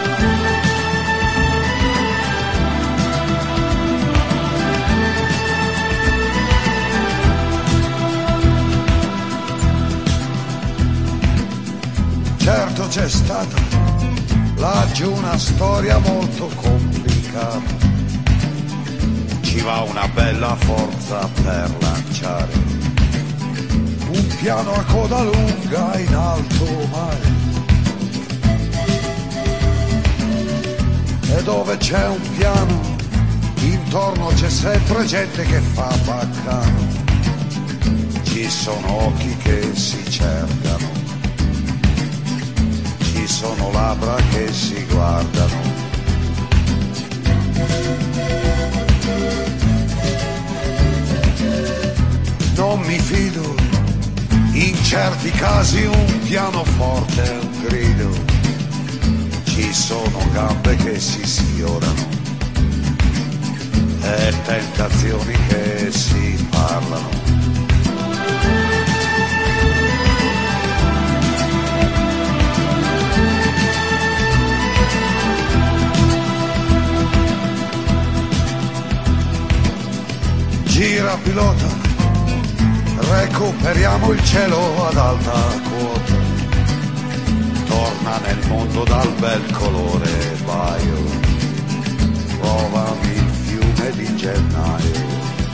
Certo c'è stata laggiù una storia molto complicata, ci va una bella forza per lanciare un piano a coda lunga in alto mare, e dove c'è un piano intorno c'è sempre gente che fa baccano, ci sono occhi che si cercano, ci sono labbra che si guardano. Non mi fido, in certi casi un pianoforte è un grido, ci sono gambe che si sfiorano le tentazioni che si parlano. Gira pilota, recuperiamo il cielo ad alta quota, torna nel mondo dal bel colore baio, provami il fiume di gennaio.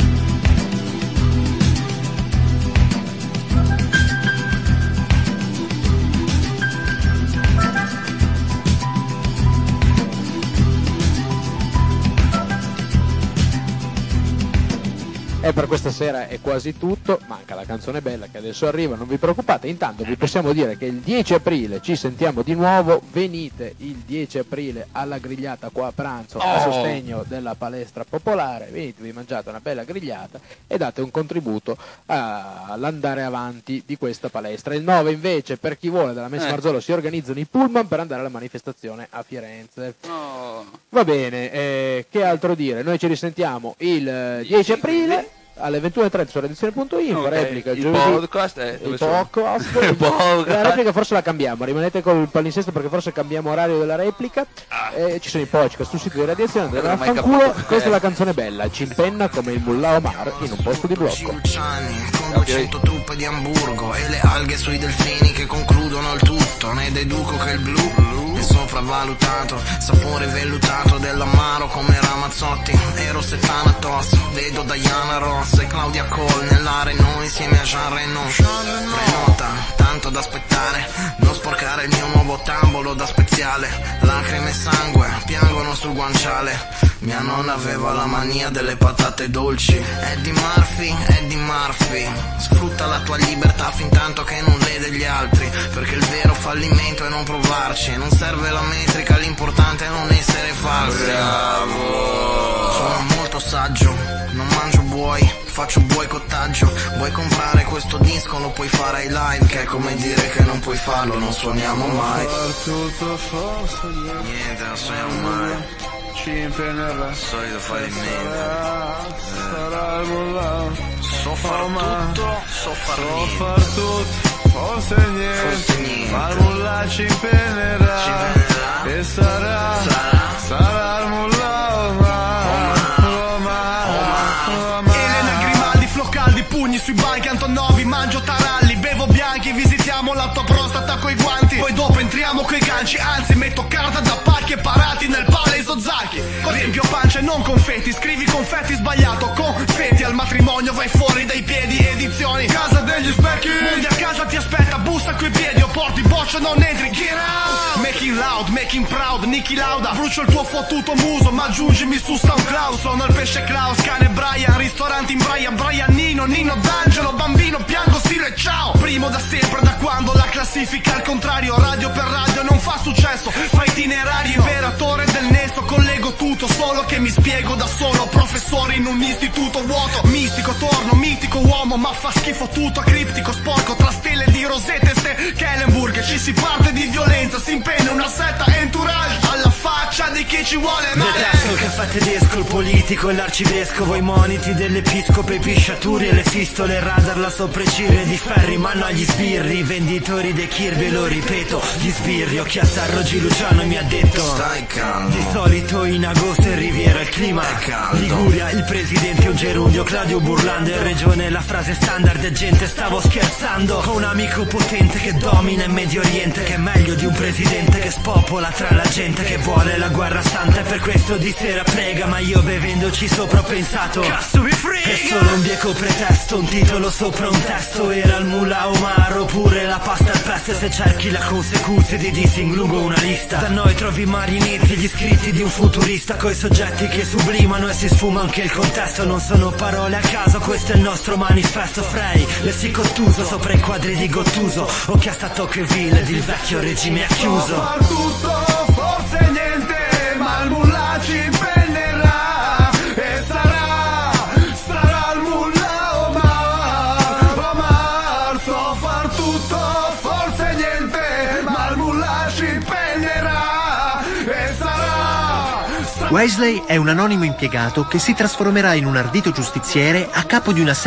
E per questa sera è quasi tutto, manca la canzone bella che adesso arriva, non vi preoccupate, intanto vi possiamo dire che il dieci aprile ci sentiamo di nuovo, venite il dieci aprile alla grigliata qua a pranzo oh. a sostegno della palestra popolare, venite, vi mangiate una bella grigliata e date un contributo all'andare avanti di questa palestra. Il nove invece per chi vuole dalla Messa Eh. Marzolo si organizzano i pullman per andare alla manifestazione a Firenze. Oh. Va bene, eh, che altro dire? Noi ci risentiamo il dieci aprile alle ventuno e trenta su radiazione punto info, Ok, replica il giovedì, podcast è dove il sono? podcast, Il podcast. la replica forse la cambiamo, rimanete col palinsesto perché forse cambiamo orario della replica. Eh, ci sono i podcast sul sito di radiazione, andate Non ho mai vaffanculo. capito. Questa è Eh. la canzone bella, ci impenna come il Mullah Omar in un posto di blocco. Con duecento truppe di Amburgo e le alghe sui delfini che concludono il tutto. Ne deduco che il blu è sopravvalutato, sapore vellutato dell'amaro come Ramazzotti e Rossettana Toss. Vedo Diana Ross e Claudia Cole nell'are noi insieme a Jean Reno. Prenota, tanto da aspettare, non sporcare il mio nuovo tambolo da speziale. Lacrime e sangue piangono sul guanciale. Mia nonna aveva la mania delle patate dolci. Eddie Murphy, Eddie Murphy, sfrutta la tua libertà fin tanto che non vede gli altri, perché il vero fallimento è non provarci. Non serve la metrica, l'importante è non essere falsi. Bravo. Sono molto saggio, non mangio buoi, faccio boicottaggio. Vuoi comprare questo disco, lo puoi fare ai live, che è come dire che non puoi farlo, non suoniamo mai. Niente, non suoniamo mai. Ci impenerà, Solito fallimento. sarà il mollare. So far tutto, so far So niente. far tutto, forse niente, Forse niente. ma il mullah ci impenerà, Ci impenerà. e sarà, Sarà. sarà il mullah Omar, Omar, Omar. Elena Grimaldi, Flocaldi, pugni sui banchi, Antonovi, mangio taralli, bevo bianchi, visitiamo la tua prostata coi guanti, poi dopo entriamo coi ganci, anzi metto carta da pacchi e parati nel paleso Zacchi. Riempio pancia e non confetti, scrivi confetti sbagliato, confetti al matrimonio, vai fuori dai piedi, edizioni, casa degli specchi, Mondi a casa ti aspetta, bussa coi piedi, o porti boccia, non entri, get out. Making loud, making proud, Niki Lauda, brucio il tuo fottuto muso, ma aggiungimi su SoundCloud, sono il pesce Klaus, cane Brian, ristoranti in Brian, Brian Nino, Nino D'Angelo, bambino, piango stile ciao. Primo da sempre, da quando la classifica al contrario, radio per radio non fa successo, fa itinerari, imperatore del nesso, collego tutto, solo che mi spiego da solo, professore in un istituto vuoto, mistico, torno, mitico uomo, ma fa schifo tutto, acriptico, sporco, tra stelle di rosette, ste Kellenburg, ci si parte di violenza, si impegna una setta entourage, alla faccia di chi ci vuole male. Detesto il caffè tedesco, il politico e l'arcivescovo, i moniti dell'episcopo, i pisciaturi e le fistole, il radar, la sopracciglia di ferri, ma no gli sbirri, i venditori dei Kirby, lo ripeto, gli sbirri, Occhiazzarro, G. Luciano mi ha detto Stai calmo. di solito in agosto in Riviera il clima È caldo. Liguria, il presidente è un gerundio, Claudio Burlando in regione, la frase standard è gente, stavo scherzando. Ho un amico potente che domina in Medio Oriente, che è meglio di un presidente che spopola tra la gente che vuole la guerra santa, e per questo di sera prega, ma io bevendoci sopra ho pensato cazzo vi frega, è solo un bieco pretesto, un titolo sopra un testo, era il Mullah Omar oppure la pasta al pesto, e se cerchi la consecuzione di dissing lungo una lista, da noi trovi marinetti, gli scritti di un futurista, coi soggetti che sublimano e si sfuma anche il contesto, non sono parole a caso, questo è il nostro manifesto. Frey, lessicottuso sopra i quadri di Gottuso, occhia stato che ville ed il vecchio regime è So chiuso. far tutto, forse niente, ma il mullah ci impennerà, e sarà, sarà il mullah Omar, Omar. So far tutto, forse niente, ma il mullah ci impennerà, e sarà, sarà Wesley è un anonimo impiegato che si trasformerà in un ardito giustiziere a capo di una